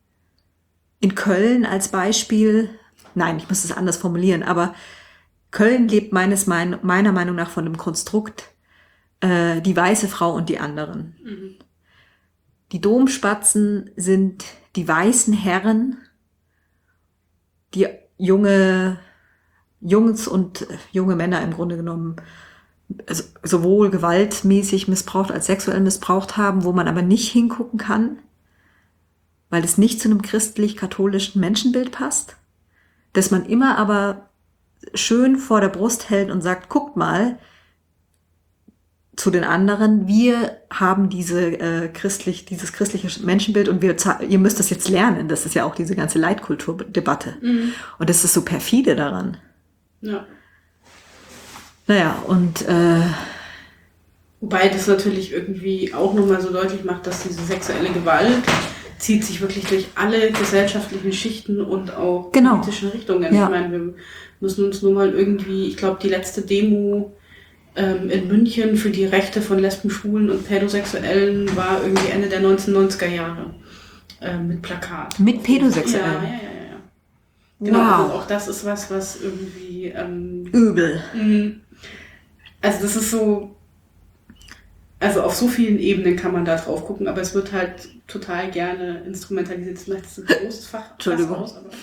in Köln als Beispiel, nein, ich muss es anders formulieren, aber Köln lebt meines mein, meiner Meinung nach von dem Konstrukt äh, die weiße Frau und die anderen. Mhm. Die Domspatzen sind die weißen Herren, die junge Jungs und junge Männer im Grunde genommen also sowohl gewaltmäßig missbraucht als sexuell missbraucht haben, wo man aber nicht hingucken kann, weil es nicht zu einem christlich-katholischen Menschenbild passt, dass man immer aber schön vor der Brust hält und sagt, guckt mal zu den anderen, wir haben diese äh, christlich, dieses christliche Menschenbild und wir, ihr müsst das jetzt lernen. Das ist ja auch diese ganze Leitkulturdebatte. Mhm. Und das ist so perfide daran. Ja. Naja, und äh, wobei das natürlich irgendwie auch nochmal so deutlich macht, dass diese sexuelle Gewalt zieht sich wirklich durch alle gesellschaftlichen Schichten und auch genau. politischen Richtungen. Ja. Ich meine, wir müssen uns nur mal irgendwie, ich glaube, die letzte Demo ähm, in München für die Rechte von Lesben, Schwulen und Pädosexuellen war irgendwie Ende der neunzehnhundertneunziger Jahre äh, mit Plakat. Mit Pädosexuellen? Ja, ja, ja, ja. ja. Genau, wow. Also auch das ist was, was irgendwie... Ähm, übel. Mh, also das ist so... Also auf so vielen Ebenen kann man da drauf gucken, aber es wird halt total gerne instrumentalisiert. Das macht ein großes Fach Entschuldigung. Aus, aber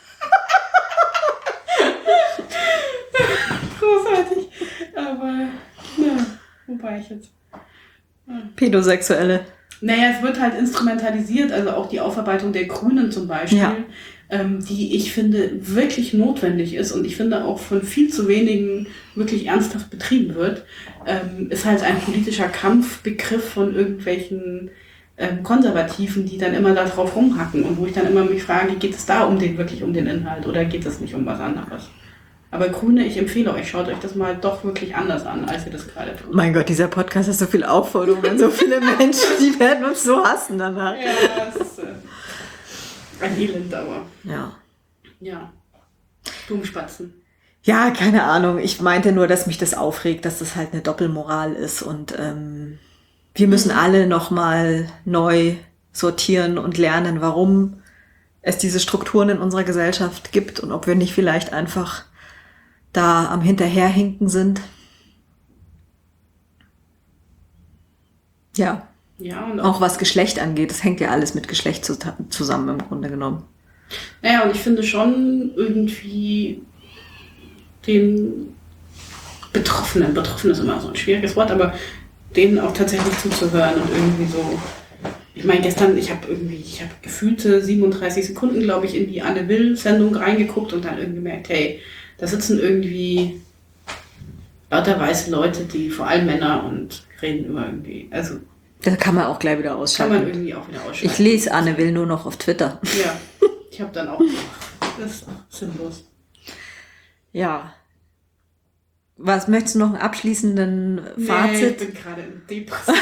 großartig. Aber ja, wobei ich jetzt... Ja. Pädosexuelle. Naja, es wird halt instrumentalisiert, also auch die Aufarbeitung der Grünen zum Beispiel, ja. ähm, die ich finde wirklich notwendig ist und ich finde auch von viel zu wenigen wirklich ernsthaft betrieben wird, ähm, ist halt ein politischer Kampfbegriff von irgendwelchen ähm, Konservativen, die dann immer da drauf rumhacken und wo ich dann immer mich frage, geht es da um den wirklich um den Inhalt oder geht es nicht um was anderes? Aber Grüne, ich empfehle euch, schaut euch das mal doch wirklich anders an, als ihr das gerade tut. Mein Gott, dieser Podcast hat so viele Aufforderungen, so viele Menschen, die werden uns so hassen danach. Ja, das ist äh, ein Elend, aber... Ja. Ja. Blumenspatzen. Ja, keine Ahnung. Ich meinte nur, dass mich das aufregt, dass das halt eine Doppelmoral ist und ähm, wir müssen alle nochmal neu sortieren und lernen, warum es diese Strukturen in unserer Gesellschaft gibt und ob wir nicht vielleicht einfach da am Hinterherhinken sind. Ja. Ja, und auch, auch was Geschlecht angeht, das hängt ja alles mit Geschlecht zu, zusammen im Grunde genommen. Naja, und ich finde schon irgendwie den Betroffenen, betroffen ist immer so ein schwieriges Wort, aber denen auch tatsächlich zuzuhören und irgendwie so, ich meine gestern, ich habe irgendwie, ich habe gefühlte siebenunddreißig Sekunden, glaube ich, in die Anne Will-Sendung reingeguckt und dann irgendwie gemerkt, hey, da sitzen irgendwie lauter weiße Leute, die vor allem Männer und reden über irgendwie, also... Da kann man auch gleich wieder ausschalten. Kann man irgendwie auch wieder ausschalten. Ich lese Anne Will nur noch auf Twitter. Ja, ich habe dann auch, das ist sinnlos. Ja. Was, möchtest du noch einen abschließenden Fazit? Nee, ich bin gerade in Depression.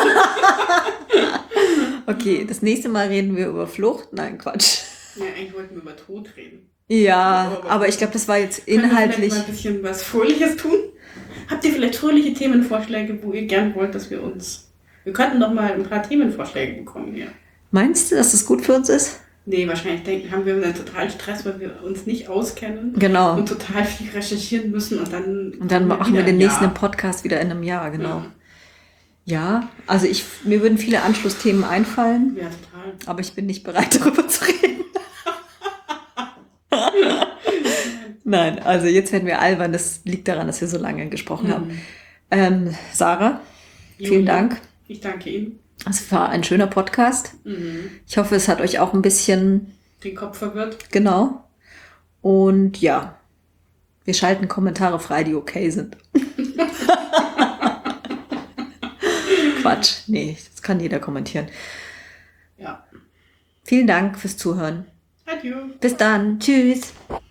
Okay, das nächste Mal reden wir über Flucht. Nein, Quatsch. Ja, eigentlich wollten wir über Tod reden. Ja, aber, aber ich glaube, das war jetzt inhaltlich... Können wir vielleicht mal ein bisschen was Fröhliches tun? Habt ihr vielleicht fröhliche Themenvorschläge, wo ihr gern wollt, dass wir uns... Wir könnten doch mal ein paar Themenvorschläge bekommen hier. Meinst du, dass das gut für uns ist? Nee, wahrscheinlich denken, haben wir einen totalen Stress, weil wir uns nicht auskennen. Genau. Und total viel recherchieren müssen und dann... Und dann machen wir den nächsten Podcast wieder in einem Jahr, genau. Ja, ja, also ich, mir würden viele Anschlussthemen einfallen. Ja, total. Aber ich bin nicht bereit, darüber zu reden. Nein, also jetzt werden wir albern. Das liegt daran, dass wir so lange gesprochen mhm. haben. Ähm, Sarah, Julia, vielen Dank. Ich danke Ihnen. Es war ein schöner Podcast. Mhm. Ich hoffe, es hat euch auch ein bisschen... den Kopf verwirrt. Genau. Und ja, wir schalten Kommentare frei, die okay sind. Quatsch. Nee, das kann jeder kommentieren. Ja. Vielen Dank fürs Zuhören. Adieu. Bis dann. Tschüss.